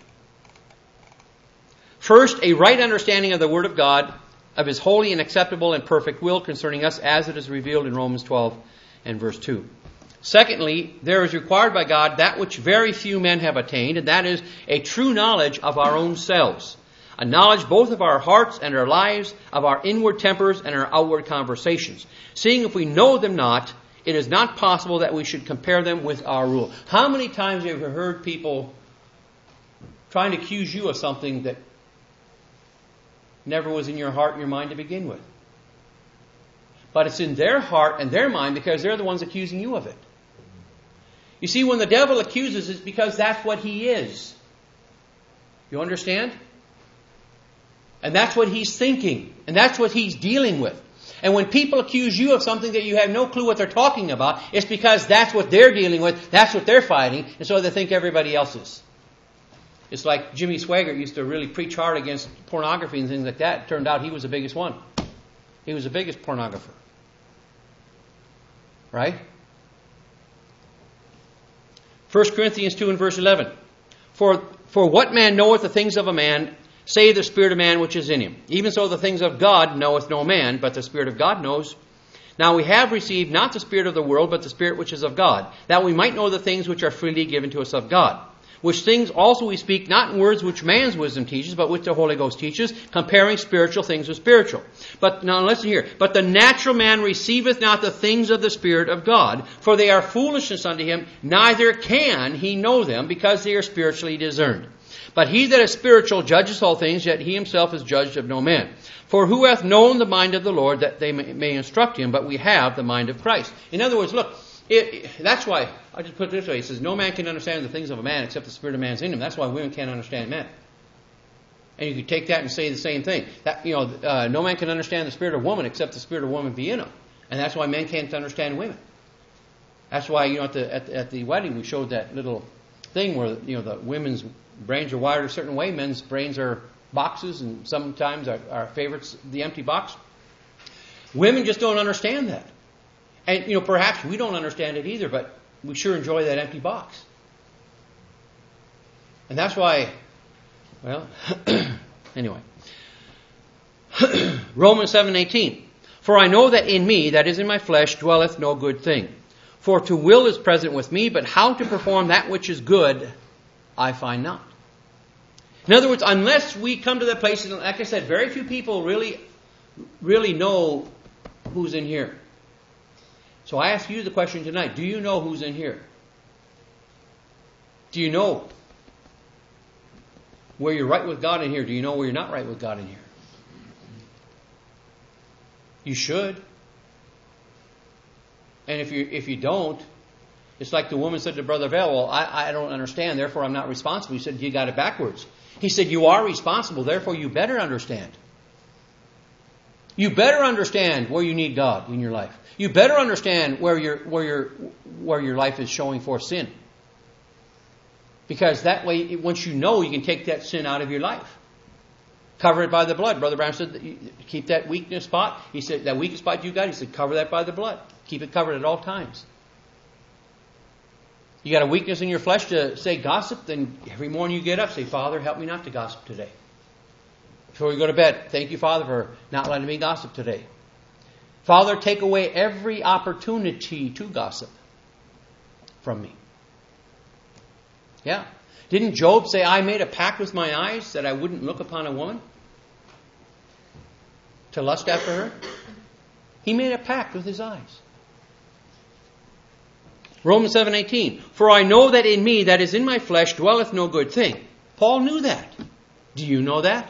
First, a right understanding of the Word of God, of His holy and acceptable and perfect will concerning us as it is revealed in Romans 12 and verse 2. Secondly, there is required by God that which very few men have attained, and that is a true knowledge of our own selves. A knowledge both of our hearts and our lives, of our inward tempers and our outward conversations. Seeing if we know them not, it is not possible that we should compare them with our rule. How many times have you heard people trying to accuse you of something that never was in your heart and your mind to begin with? But it's in their heart and their mind because they're the ones accusing you of it. You see, when the devil accuses, it's because that's what he is. You understand? And that's what he's thinking. And that's what he's dealing with. And when people accuse you of something that you have no clue what they're talking about, it's because that's what they're dealing with, that's what they're fighting, and so they think everybody else is. It's like Jimmy Swaggart used to really preach hard against pornography and things like that. It turned out he was the biggest one. He was the biggest pornographer. Right? 1 Corinthians 2 and verse 11. For what man knoweth the things of a man, save the spirit of man which is in him? Even so the things of God knoweth no man, but the Spirit of God knows. Now we have received not the spirit of the world, but the Spirit which is of God, that we might know the things which are freely given to us of God. Which things also we speak, not in words which man's wisdom teaches, but which the Holy Ghost teaches, comparing spiritual things with spiritual. But now listen here. But the natural man receiveth not the things of the Spirit of God, for they are foolishness unto him, neither can he know them, because they are spiritually discerned. But he that is spiritual judges all things, yet he himself is judged of no man. For who hath known the mind of the Lord, that they may instruct him? But we have the mind of Christ. In other words, look, that's why, I just put it this way, he says, no man can understand the things of a man except the spirit of man's in him. That's why women can't understand men. And you could take that and say the same thing. That, no man can understand the spirit of woman except the spirit of woman be in him. And that's why men can't understand women. That's why, at the wedding we showed that little thing where, the women's brains are wired a certain way, men's brains are boxes, and sometimes our favorite's the empty box. Women just don't understand that. And, perhaps we don't understand it either, but we sure enjoy that empty box. And that's why, anyway. Romans 7:18. For I know that in me, that is in my flesh, dwelleth no good thing. For to will is present with me, but how to perform that which is good, I find not. In other words, unless we come to that place, and like I said, very few people really know who's in here. So I ask you the question tonight, do you know who's in here? Do you know where you're right with God in here? Do you know where you're not right with God in here? You should. And if you don't, it's like the woman said to Brother Vale, well, I don't understand, therefore I'm not responsible. He said, you got it backwards. He said, you are responsible, therefore you better understand. You better understand where you need God in your life. You better understand where your life is showing forth sin. Because that way, once you know, you can take that sin out of your life. Cover it by the blood. Brother Brown said, keep that weakness spot. He said, that weakest spot you got, he said, cover that by the blood. Keep it covered at all times. You got a weakness in your flesh to say gossip, then every morning you get up, say, Father, help me not to gossip today. Before you go to bed, thank you, Father, for not letting me gossip today. Father, take away every opportunity to gossip from me. Yeah. Didn't Job say, I made a pact with my eyes that I wouldn't look upon a woman to lust after her? He made a pact with his eyes. Romans 7:18, for I know that in me, that is in my flesh, dwelleth no good thing. Paul knew that. Do you know that?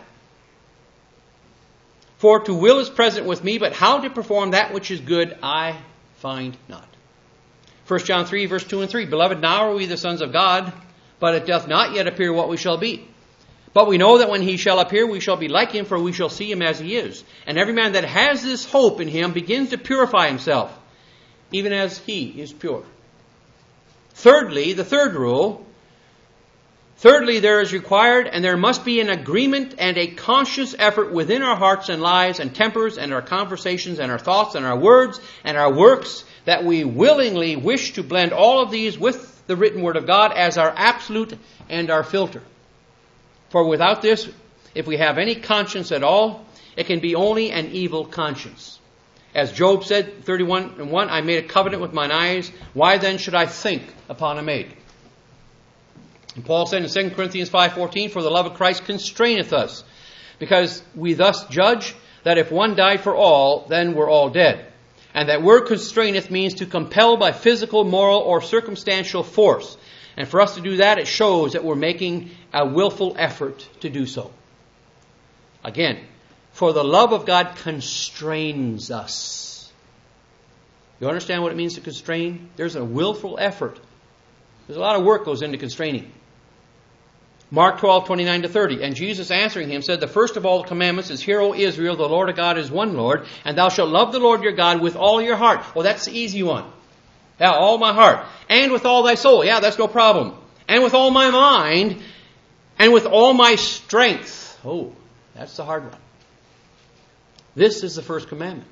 For to will is present with me, but how to perform that which is good I find not. 1 John 3, verse 2 and 3, beloved, now are we the sons of God, but it doth not yet appear what we shall be. But we know that when he shall appear, we shall be like him, for we shall see him as he is. And every man that has this hope in him begins to purify himself, even as he is pure. Thirdly, the third rule, there is required and there must be an agreement and a conscious effort within our hearts and lives and tempers and our conversations and our thoughts and our words and our works that we willingly wish to blend all of these with the written word of God as our absolute and our filter. For without this, if we have any conscience at all, it can be only an evil conscience. As Job said, 31:1, I made a covenant with mine eyes. Why then should I think upon a maid? And Paul said in 2 Corinthians 5:14, for the love of Christ constraineth us, because we thus judge that if one died for all, then we're all dead. And that word constraineth means to compel by physical, moral, or circumstantial force. And for us to do that, it shows that we're making a willful effort to do so. Again, for the love of God constrains us. You understand what it means to constrain? There's a willful effort. There's a lot of work goes into constraining. Mark 12:29-30. And Jesus answering him said, the first of all the commandments is, Hear, O Israel, the Lord of God is one Lord, and thou shalt love the Lord your God with all your heart. Well, that's the easy one. Yeah, all my heart. And with all thy soul. Yeah, that's no problem. And with all my mind. And with all my strength. Oh, that's the hard one. This is the first commandment.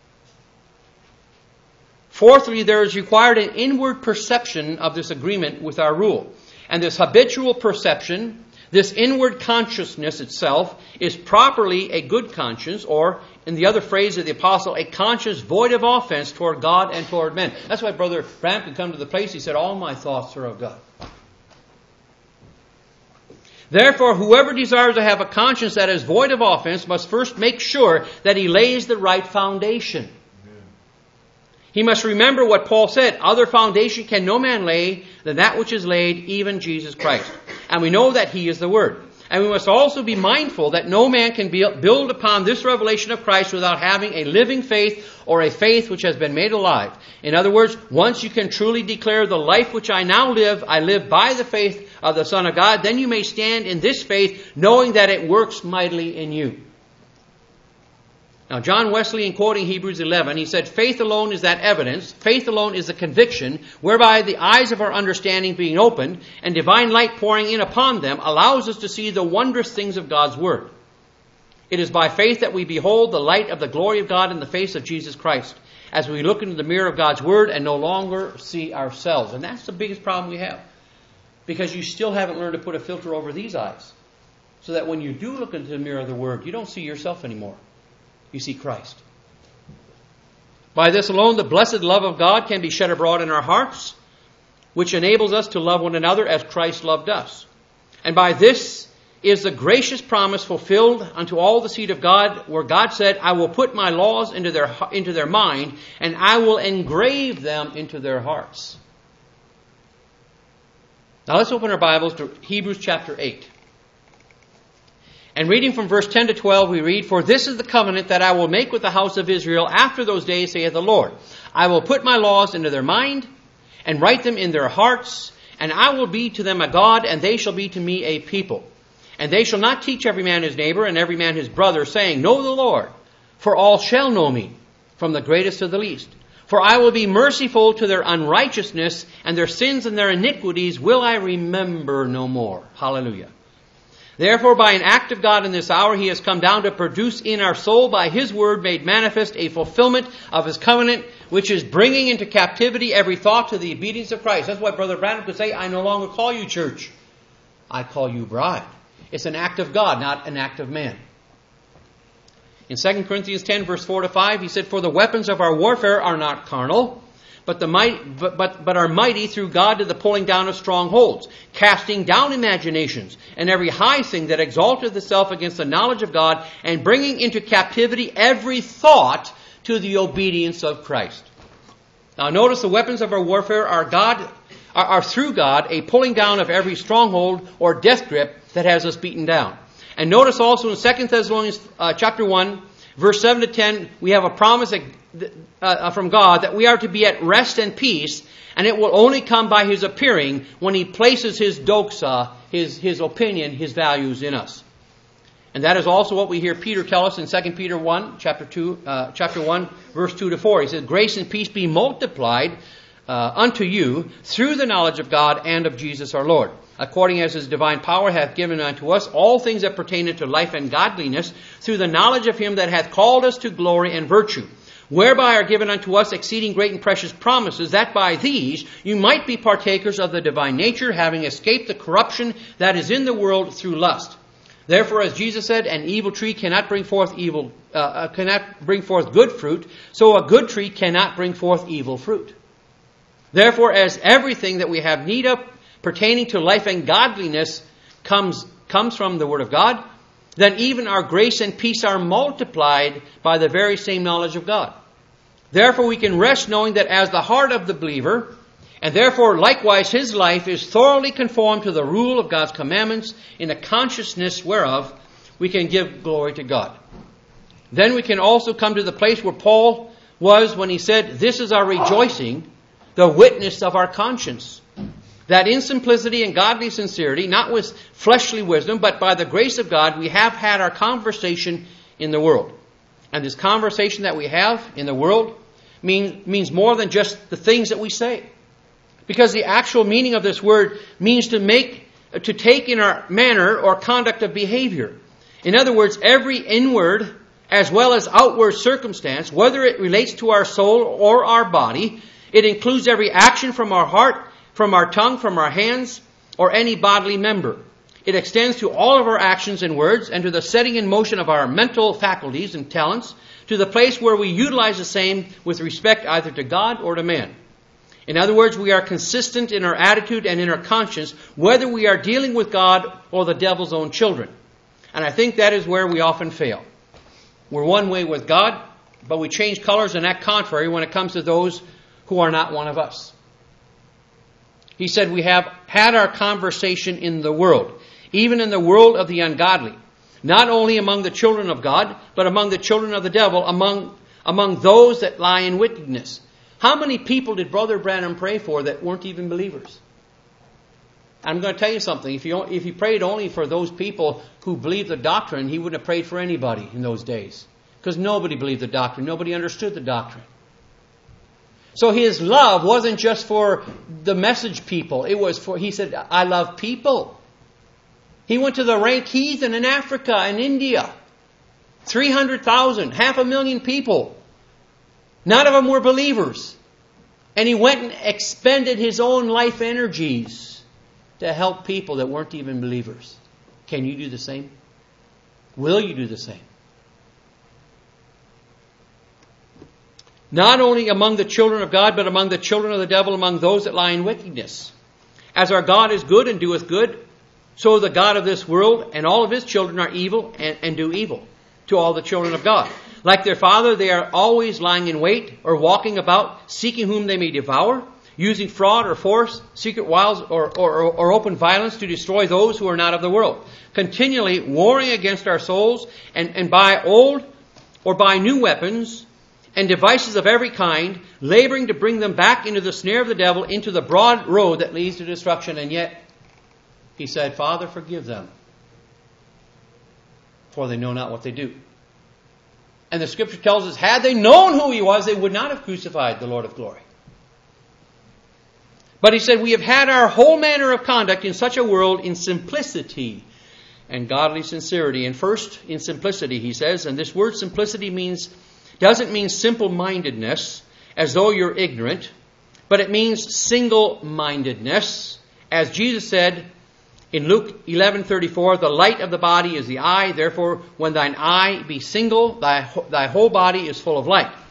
Fourthly, there is required an inward perception of this agreement with our rule. And this habitual perception, this inward consciousness itself, is properly a good conscience, or, in the other phrase of the apostle, a conscience void of offense toward God and toward men. That's why Brother Branham could come to the place, he said, all my thoughts are of God. Therefore, whoever desires to have a conscience that is void of offense must first make sure that he lays the right foundation. He must remember what Paul said, other foundation can no man lay than that which is laid, even Jesus Christ. And we know that he is the Word. And we must also be mindful that no man can build upon this revelation of Christ without having a living faith or a faith which has been made alive. In other words, once you can truly declare the life which I now live, I live by the faith of the Son of God, then you may stand in this faith knowing that it works mightily in you. Now, John Wesley, in quoting Hebrews 11, he said, faith alone is that evidence, faith alone is the conviction, whereby the eyes of our understanding being opened and divine light pouring in upon them allows us to see the wondrous things of God's Word. It is by faith that we behold the light of the glory of God in the face of Jesus Christ, as we look into the mirror of God's Word and no longer see ourselves. And that's the biggest problem we have, because you still haven't learned to put a filter over these eyes, so that when you do look into the mirror of the Word, you don't see yourself anymore. You see Christ. By this alone, the blessed love of God can be shed abroad in our hearts, which enables us to love one another as Christ loved us. And by this is the gracious promise fulfilled unto all the seed of God, where God said, I will put my laws into their mind, and I will engrave them into their hearts. Now let's open our Bibles to Hebrews chapter 8. And reading from verse 10 to 12, we read, For this is the covenant that I will make with the house of Israel after those days, saith the Lord. I will put my laws into their mind, and write them in their hearts, and I will be to them a God, and they shall be to me a people. And they shall not teach every man his neighbor, and every man his brother, saying, Know the Lord, for all shall know me, from the greatest to the least. For I will be merciful to their unrighteousness, and their sins and their iniquities will I remember no more. Hallelujah. Therefore, by an act of God in this hour, He has come down to produce in our soul, by His word made manifest, a fulfillment of His covenant, which is bringing into captivity every thought to the obedience of Christ. That's why Brother Branham could say, I no longer call you church. I call you bride. It's an act of God, not an act of man. In 2 Corinthians 10, verse 4 to 5, he said, For the weapons of our warfare are not carnal, but are mighty through God to the pulling down of strongholds, casting down imaginations, and every high thing that exalteth itself against the knowledge of God, and bringing into captivity every thought to the obedience of Christ. Now notice the weapons of our warfare are through God, a pulling down of every stronghold or death grip that has us beaten down. And notice also in 2 Thessalonians chapter 1, verse 7 to 10, we have a promise from God that we are to be at rest and peace, and it will only come by His appearing when He places His doxa, His opinion, His values in us. And that is also what we hear Peter tell us in 2 Peter 1, chapter 1, verse 2 to 4. He says, grace and peace be multiplied unto you through the knowledge of God and of Jesus our Lord, according as His divine power hath given unto us all things that pertain unto life and godliness, through the knowledge of Him that hath called us to glory and virtue, whereby are given unto us exceeding great and precious promises, that by these you might be partakers of the divine nature, having escaped the corruption that is in the world through lust. Therefore, as Jesus said, an evil tree cannot bring forth good fruit, so a good tree cannot bring forth evil fruit. Therefore, as everything that we have need of pertaining to life and godliness comes from the Word of God, then even our grace and peace are multiplied by the very same knowledge of God. Therefore, we can rest knowing that as the heart of the believer, and therefore likewise his life, is thoroughly conformed to the rule of God's commandments, in a consciousness whereof we can give glory to God. Then we can also come to the place where Paul was when he said, this is our rejoicing, the witness of our conscience. That in simplicity and godly sincerity, not with fleshly wisdom, but by the grace of God, we have had our conversation in the world. And this conversation that we have in the world means more than just the things that we say. Because the actual meaning of this word means to take in our manner or conduct of behavior. In other words, every inward as well as outward circumstance, whether it relates to our soul or our body, it includes every action from our heart, from our tongue, from our hands, or any bodily member. It extends to all of our actions and words, and to the setting in motion of our mental faculties and talents, to the place where we utilize the same with respect either to God or to man. In other words, we are consistent in our attitude and in our conscience, whether we are dealing with God or the devil's own children. And I think that is where we often fail. We're one way with God, but we change colors and act contrary when it comes to those who are not one of us. He said we have had our conversation in the world, even in the world of the ungodly, not only among the children of God, but among the children of the devil, among those that lie in wickedness. How many people did Brother Branham pray for that weren't even believers? I'm going to tell you something. If he prayed only for those people who believed the doctrine, he wouldn't have prayed for anybody in those days. Because nobody believed the doctrine. Nobody understood the doctrine. So his love wasn't just for the message people. It was he said, I love people. He went to the rank heathen in Africa and India. 300,000, 500,000 people. None of them were believers. And he went and expended his own life energies to help people that weren't even believers. Can you do the same? Will you do the same? Not only among the children of God, but among the children of the devil, among those that lie in wickedness. As our God is good and doeth good, so the God of this world and all of his children are evil and do evil to all the children of God. Like their father, they are always lying in wait or walking about, seeking whom they may devour, using fraud or force, secret wiles or open violence to destroy those who are not of the world. Continually warring against our souls and by old or by new weapons and devices of every kind, laboring to bring them back into the snare of the devil, into the broad road that leads to destruction. And yet, he said, Father, forgive them, for they know not what they do. And the Scripture tells us, had they known who he was, they would not have crucified the Lord of glory. But he said, we have had our whole manner of conduct in such a world in simplicity and godly sincerity. And first, in simplicity, he says, and this word simplicity doesn't mean simple-mindedness, as though you're ignorant, but it means single-mindedness. As Jesus said in Luke 11:34, the light of the body is the eye, therefore when thine eye be single, thy whole body is full of light.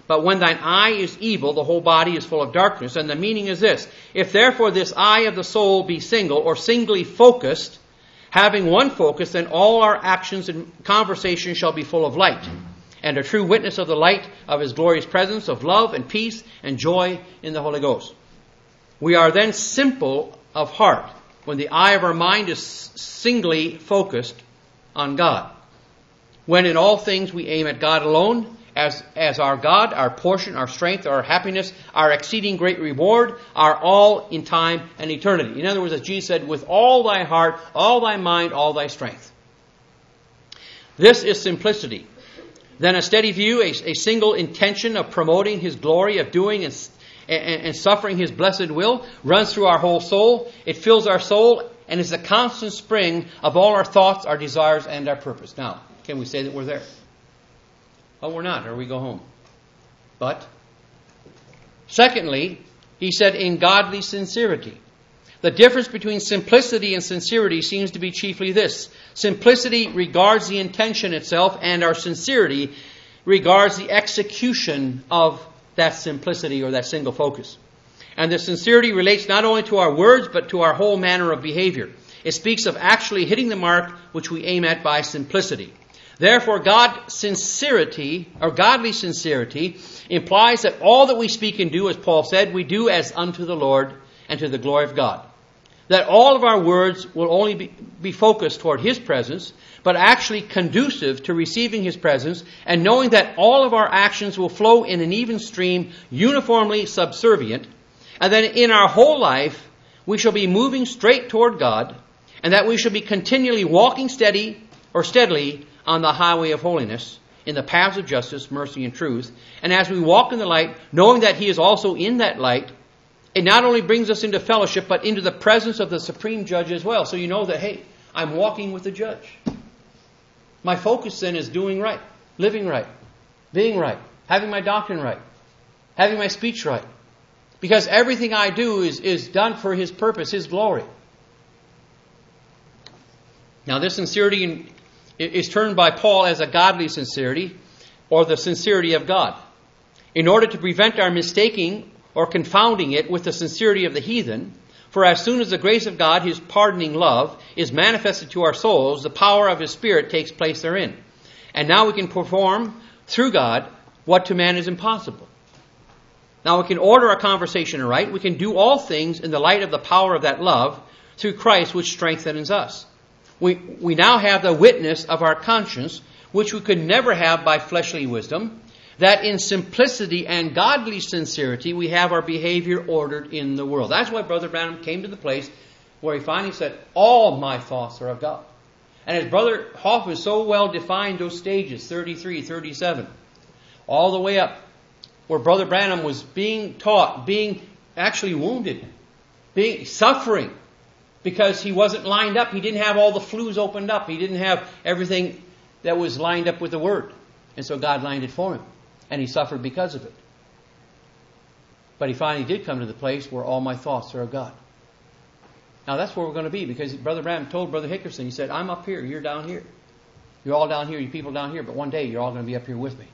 But when thine eye is evil, the whole body is full of darkness. And the meaning is this: if therefore this eye of the soul be single, or singly focused, having one focus, then all our actions and conversation shall be full of light, and a true witness of the light of his glorious presence, of love and peace and joy in the Holy Ghost. We are then simple of heart when the eye of our mind is singly focused on God. When in all things we aim at God alone, as our God, our portion, our strength, our happiness, our exceeding great reward, our all in time and eternity. In other words, as Jesus said, with all thy heart, all thy mind, all thy strength. This is simplicity. Then a steady view, a single intention of promoting his glory, of doing and suffering his blessed will, runs through our whole soul. It fills our soul and is a constant spring of all our thoughts, our desires, and our purpose. Now, can we say that we're there? Oh, we're not, or we go home. But, secondly, he said, in godly sincerity. The difference between simplicity and sincerity seems to be chiefly this: simplicity regards the intention itself, and our sincerity regards the execution of that simplicity or that single focus. And the sincerity relates not only to our words, but to our whole manner of behavior. It speaks of actually hitting the mark which we aim at by simplicity. Therefore, godly sincerity implies that all that we speak and do, as Paul said, we do as unto the Lord and to the glory of God. That all of our words will only be focused toward His presence, but actually conducive to receiving His presence, and knowing that all of our actions will flow in an even stream, uniformly subservient, and that in our whole life we shall be moving straight toward God, and that we shall be continually walking steadily on the highway of holiness, in the paths of justice, mercy, and truth. And as we walk in the light, knowing that He is also in that light, it not only brings us into fellowship, but into the presence of the supreme judge as well. So you know that, hey, I'm walking with the judge. My focus then is doing right, living right, being right, having my doctrine right, having my speech right. Because everything I do is done for His purpose, His glory. Now this sincerity is termed by Paul as a godly sincerity, or the sincerity of God, in order to prevent our mistaking or confounding it with the sincerity of the heathen. For as soon as the grace of God, His pardoning love, is manifested to our souls, the power of His Spirit takes place therein. And now we can perform through God what to man is impossible. Now we can order our conversation aright. We can do all things in the light of the power of that love through Christ, which strengthens us. We now have the witness of our conscience, which we could never have by fleshly wisdom, that in simplicity and godly sincerity we have our behavior ordered in the world. That's why Brother Branham came to the place where he finally said, all my thoughts are of God. And as Brother Hoffman so well defined those stages, 33, 37, all the way up, where Brother Branham was being taught, being actually wounded, suffering, because he wasn't lined up. He didn't have all the flues opened up. He didn't have everything that was lined up with the Word. And so God lined it for him. And he suffered because of it. But he finally did come to the place where all my thoughts are of God. Now that's where we're going to be, because Brother Branham told Brother Hickerson, he said, I'm up here, you're down here. You're all down here, you people down here, but one day you're all going to be up here with me.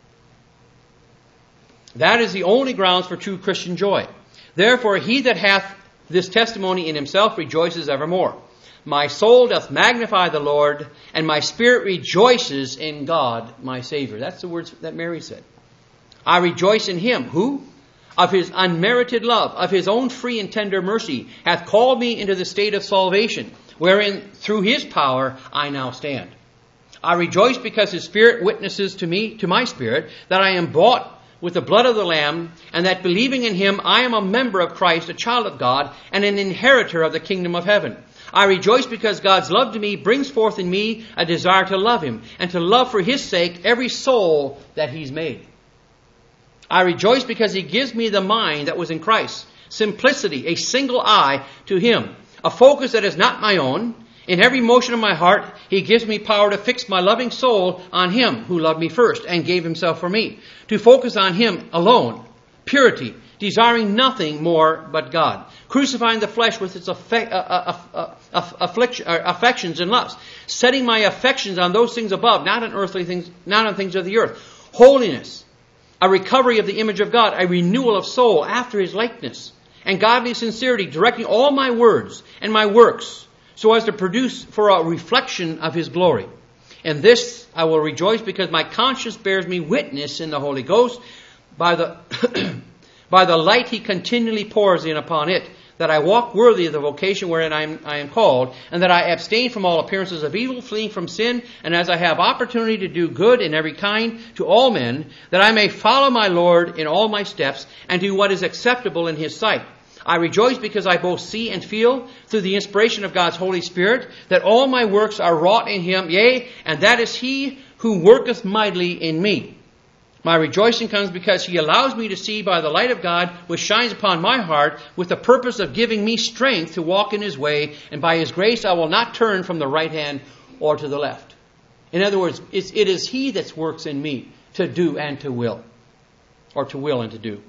That is the only grounds for true Christian joy. Therefore, he that hath this testimony in himself rejoices evermore. My soul doth magnify the Lord, and my spirit rejoices in God my Savior. That's the words that Mary said. I rejoice in Him, who, of His unmerited love, of His own free and tender mercy, hath called me into the state of salvation, wherein through His power I now stand. I rejoice because His Spirit witnesses to me, to my spirit, that I am bought with the blood of the Lamb, and that believing in Him, I am a member of Christ, a child of God, and an inheritor of the kingdom of heaven. I rejoice because God's love to me brings forth in me a desire to love Him, and to love for His sake every soul that He's made. I rejoice because He gives me the mind that was in Christ, simplicity, a single eye to Him, a focus that is not my own. In every motion of my heart, He gives me power to fix my loving soul on Him who loved me first and gave Himself for me. To focus on Him alone, purity, desiring nothing more but God. Crucifying the flesh with its affections and lusts. Setting my affections on those things above, not on earthly things, not on things of the earth. Holiness. a recovery of the image of God, a renewal of soul after His likeness, and godly sincerity directing all my words and my works so as to produce for a reflection of His glory. And this I will rejoice because my conscience bears me witness in the Holy Ghost by the by the light He continually pours in upon it, that I walk worthy of the vocation wherein I am called, and that I abstain from all appearances of evil, fleeing from sin, and as I have opportunity to do good in every kind to all men, that I may follow my Lord in all my steps, and do what is acceptable in His sight. I rejoice because I both see and feel, through the inspiration of God's Holy Spirit, that all my works are wrought in Him, yea, and that is He who worketh mightily in me. My rejoicing comes because He allows me to see by the light of God, which shines upon my heart, with the purpose of giving me strength to walk in His way, and by His grace I will not turn from the right hand or to the left. In other words, it is He that works in me to do and to will, or to will and to do.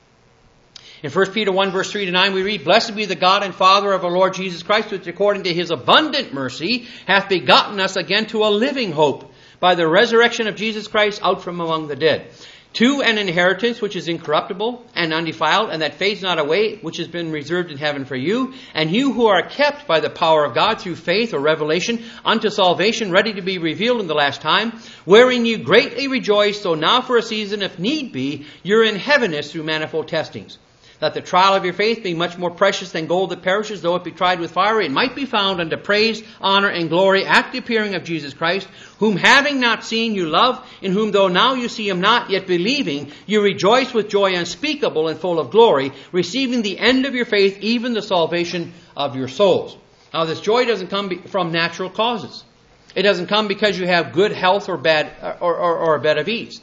In 1 Peter 1 verse 3 to 9 we read, Blessed be the God and Father of our Lord Jesus Christ, which according to His abundant mercy hath begotten us again to a living hope, by the resurrection of Jesus Christ out from among the dead, to an inheritance which is incorruptible and undefiled, and that fades not away, which has been reserved in heaven for you, and you who are kept by the power of God through faith or revelation unto salvation, ready to be revealed in the last time, wherein you greatly rejoice, though now for a season, if need be, you're in heaviness through manifold testings. That the trial of your faith, being much more precious than gold that perishes, though it be tried with fire, it might be found unto praise, honor, and glory at the appearing of Jesus Christ, whom having not seen you love, in whom though now you see Him not, yet believing, you rejoice with joy unspeakable and full of glory, receiving the end of your faith, even the salvation of your souls. Now this joy doesn't come from natural causes. It doesn't come because you have good health or a bed of ease.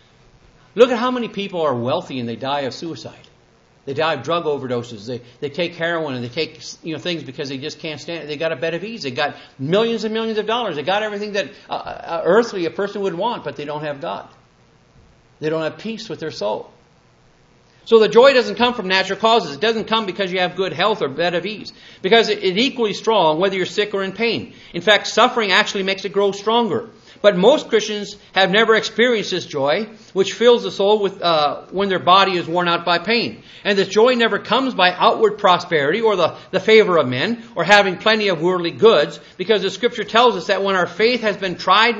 Look at how many people are wealthy and they die of suicide. They die of drug overdoses. They take heroin and they take things because they just can't stand it. They got a bed of ease. They got millions and millions of dollars. They got everything that earthly a person would want, but they don't have God. They don't have peace with their soul. So the joy doesn't come from natural causes. It doesn't come because you have good health or bed of ease. Because it's equally strong whether you're sick or in pain. In fact, suffering actually makes it grow stronger. But most Christians have never experienced this joy, which fills the soul with when their body is worn out by pain. And this joy never comes by outward prosperity or the favor of men or having plenty of worldly goods, because the Scripture tells us that when our faith has been tried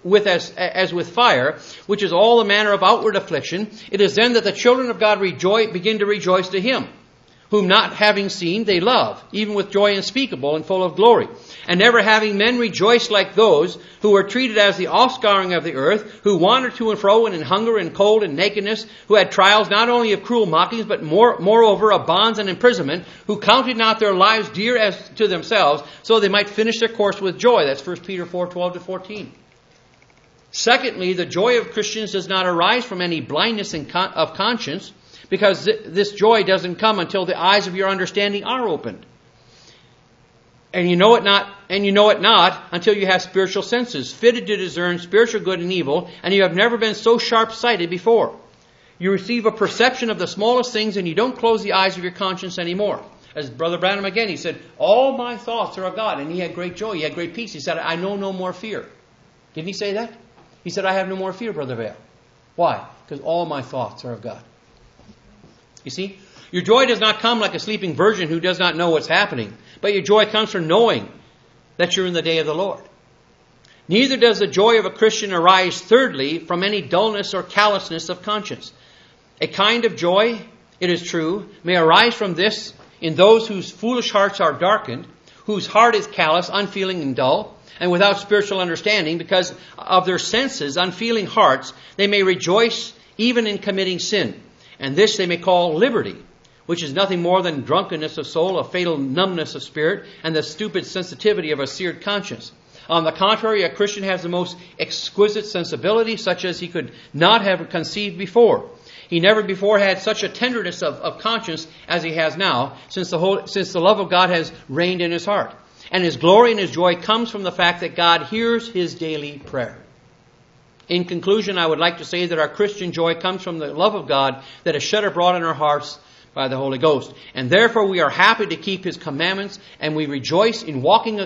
as with fire, which is all the manner of outward affliction, it is then that the children of God begin to rejoice to Him, whom not having seen they love, even with joy unspeakable and full of glory. And never having men rejoice like those who are treated as the offscouring of the earth, who wander to and fro in hunger and cold and nakedness, who had trials not only of cruel mockings, but moreover of bonds and imprisonment, who counted not their lives dear as to themselves, so they might finish their course with joy. That's 1 Peter 4:12-14. Secondly, the joy of Christians does not arise from any blindness of conscience, because this joy doesn't come until the eyes of your understanding are opened. And you know it not until you have spiritual senses, fitted to discern spiritual good and evil, and you have never been so sharp-sighted before. You receive a perception of the smallest things, and you don't close the eyes of your conscience anymore. As Brother Branham again, he said, all my thoughts are of God. And he had great joy, he had great peace. He said, I know no more fear. Didn't he say that? He said, I have no more fear, Brother Vail. Why? Because all my thoughts are of God. You see? Your joy does not come like a sleeping virgin who does not know what's happening, but your joy comes from knowing that you're in the day of the Lord. Neither does the joy of a Christian arise, thirdly, from any dullness or callousness of conscience. A kind of joy, it is true, may arise from this in those whose foolish hearts are darkened, whose heart is callous, unfeeling, and dull, and without spiritual understanding, because of their senses, unfeeling hearts, they may rejoice even in committing sin. And this they may call liberty, which is nothing more than drunkenness of soul, a fatal numbness of spirit, and the stupid sensitivity of a seared conscience. On the contrary, a Christian has the most exquisite sensibility, such as he could not have conceived before. He never before had such a tenderness of conscience as he has now, since the love of God has reigned in his heart. And his glory and his joy comes from the fact that God hears his daily prayer. In conclusion, I would like to say that our Christian joy comes from the love of God that is shed abroad in our hearts by the Holy Ghost. And therefore we are happy to keep His commandments, and we rejoice in walking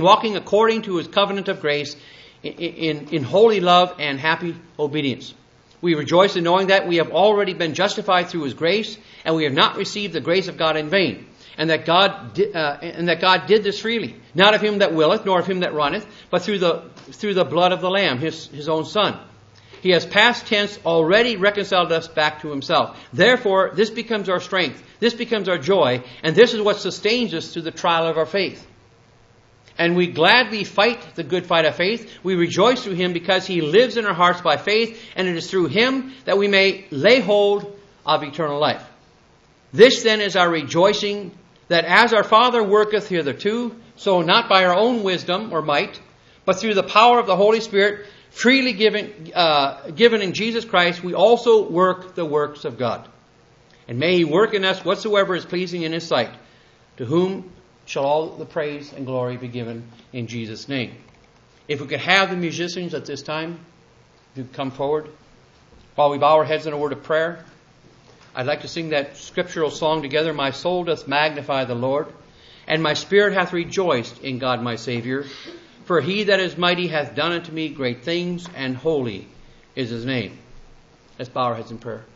according to His covenant of grace, in holy love and happy obedience. We rejoice in knowing that we have already been justified through His grace, and we have not received the grace of God in vain, and that God did this freely, not of him that willeth, nor of him that runneth, but through the blood of the Lamb, His own Son. He has past tense already reconciled us back to Himself. Therefore, this becomes our strength, this becomes our joy, and this is what sustains us through the trial of our faith. And we gladly fight the good fight of faith. We rejoice through Him because He lives in our hearts by faith, and it is through Him that we may lay hold of eternal life. This then is our rejoicing, that as our Father worketh hitherto, so not by our own wisdom or might, but through the power of the Holy Spirit, freely given in Jesus Christ, we also work the works of God. And may He work in us whatsoever is pleasing in His sight, to whom shall all the praise and glory be given in Jesus' name. If we could have the musicians at this time to come forward while we bow our heads in a word of prayer. I'd like to sing that scriptural song together. My soul doth magnify the Lord, and my spirit hath rejoiced in God my Savior. For He that is mighty hath done unto me great things, and holy is His name. Let's bow our heads in prayer.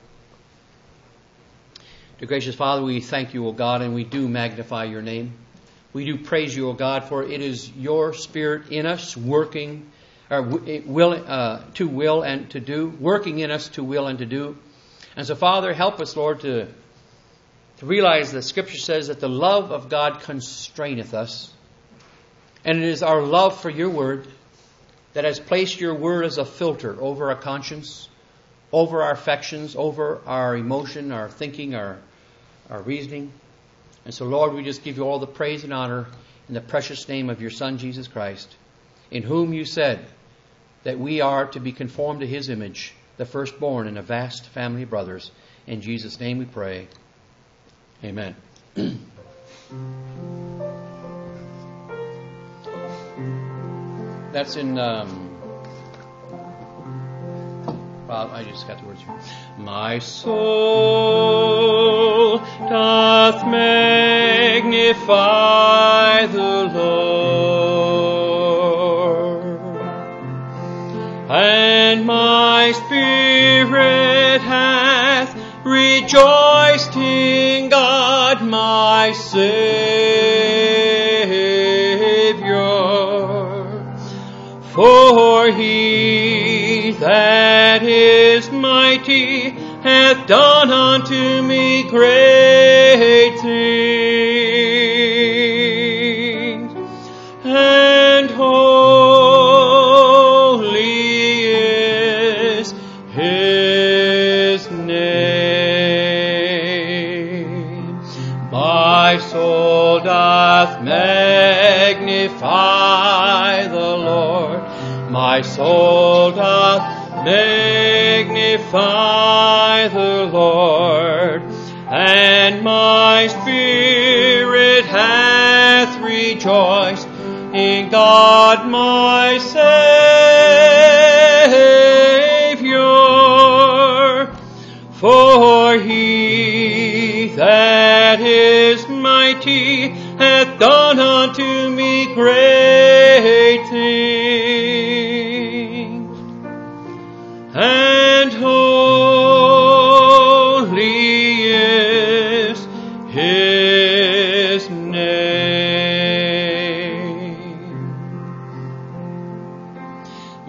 Dear gracious Father, we thank You, O God, and we do magnify Your name. We do praise You, O God, for it is Your Spirit in us working, to will and to do, working in us to will and to do. And so, Father, help us, Lord, to realize that Scripture says that the love of God constraineth us. And it is our love for Your Word that has placed Your Word as a filter over our conscience, over our affections, over our emotion, our thinking, our reasoning. And so, Lord, we just give You all the praise and honor in the precious name of Your Son, Jesus Christ, in whom You said that we are to be conformed to His image, the firstborn in a vast family of brothers. In Jesus' name we pray. Amen. That's in... I just got the words here. My soul doth magnify the Lord, and my spirit hath rejoiced in God my Savior. For He that is mighty hath done unto me great things, and holy is His name. My soul doth magnify the Lord. My soul doth magnify the Lord, and my spirit hath rejoiced in God my Savior. For He that is mighty hath done unto me great things, and holy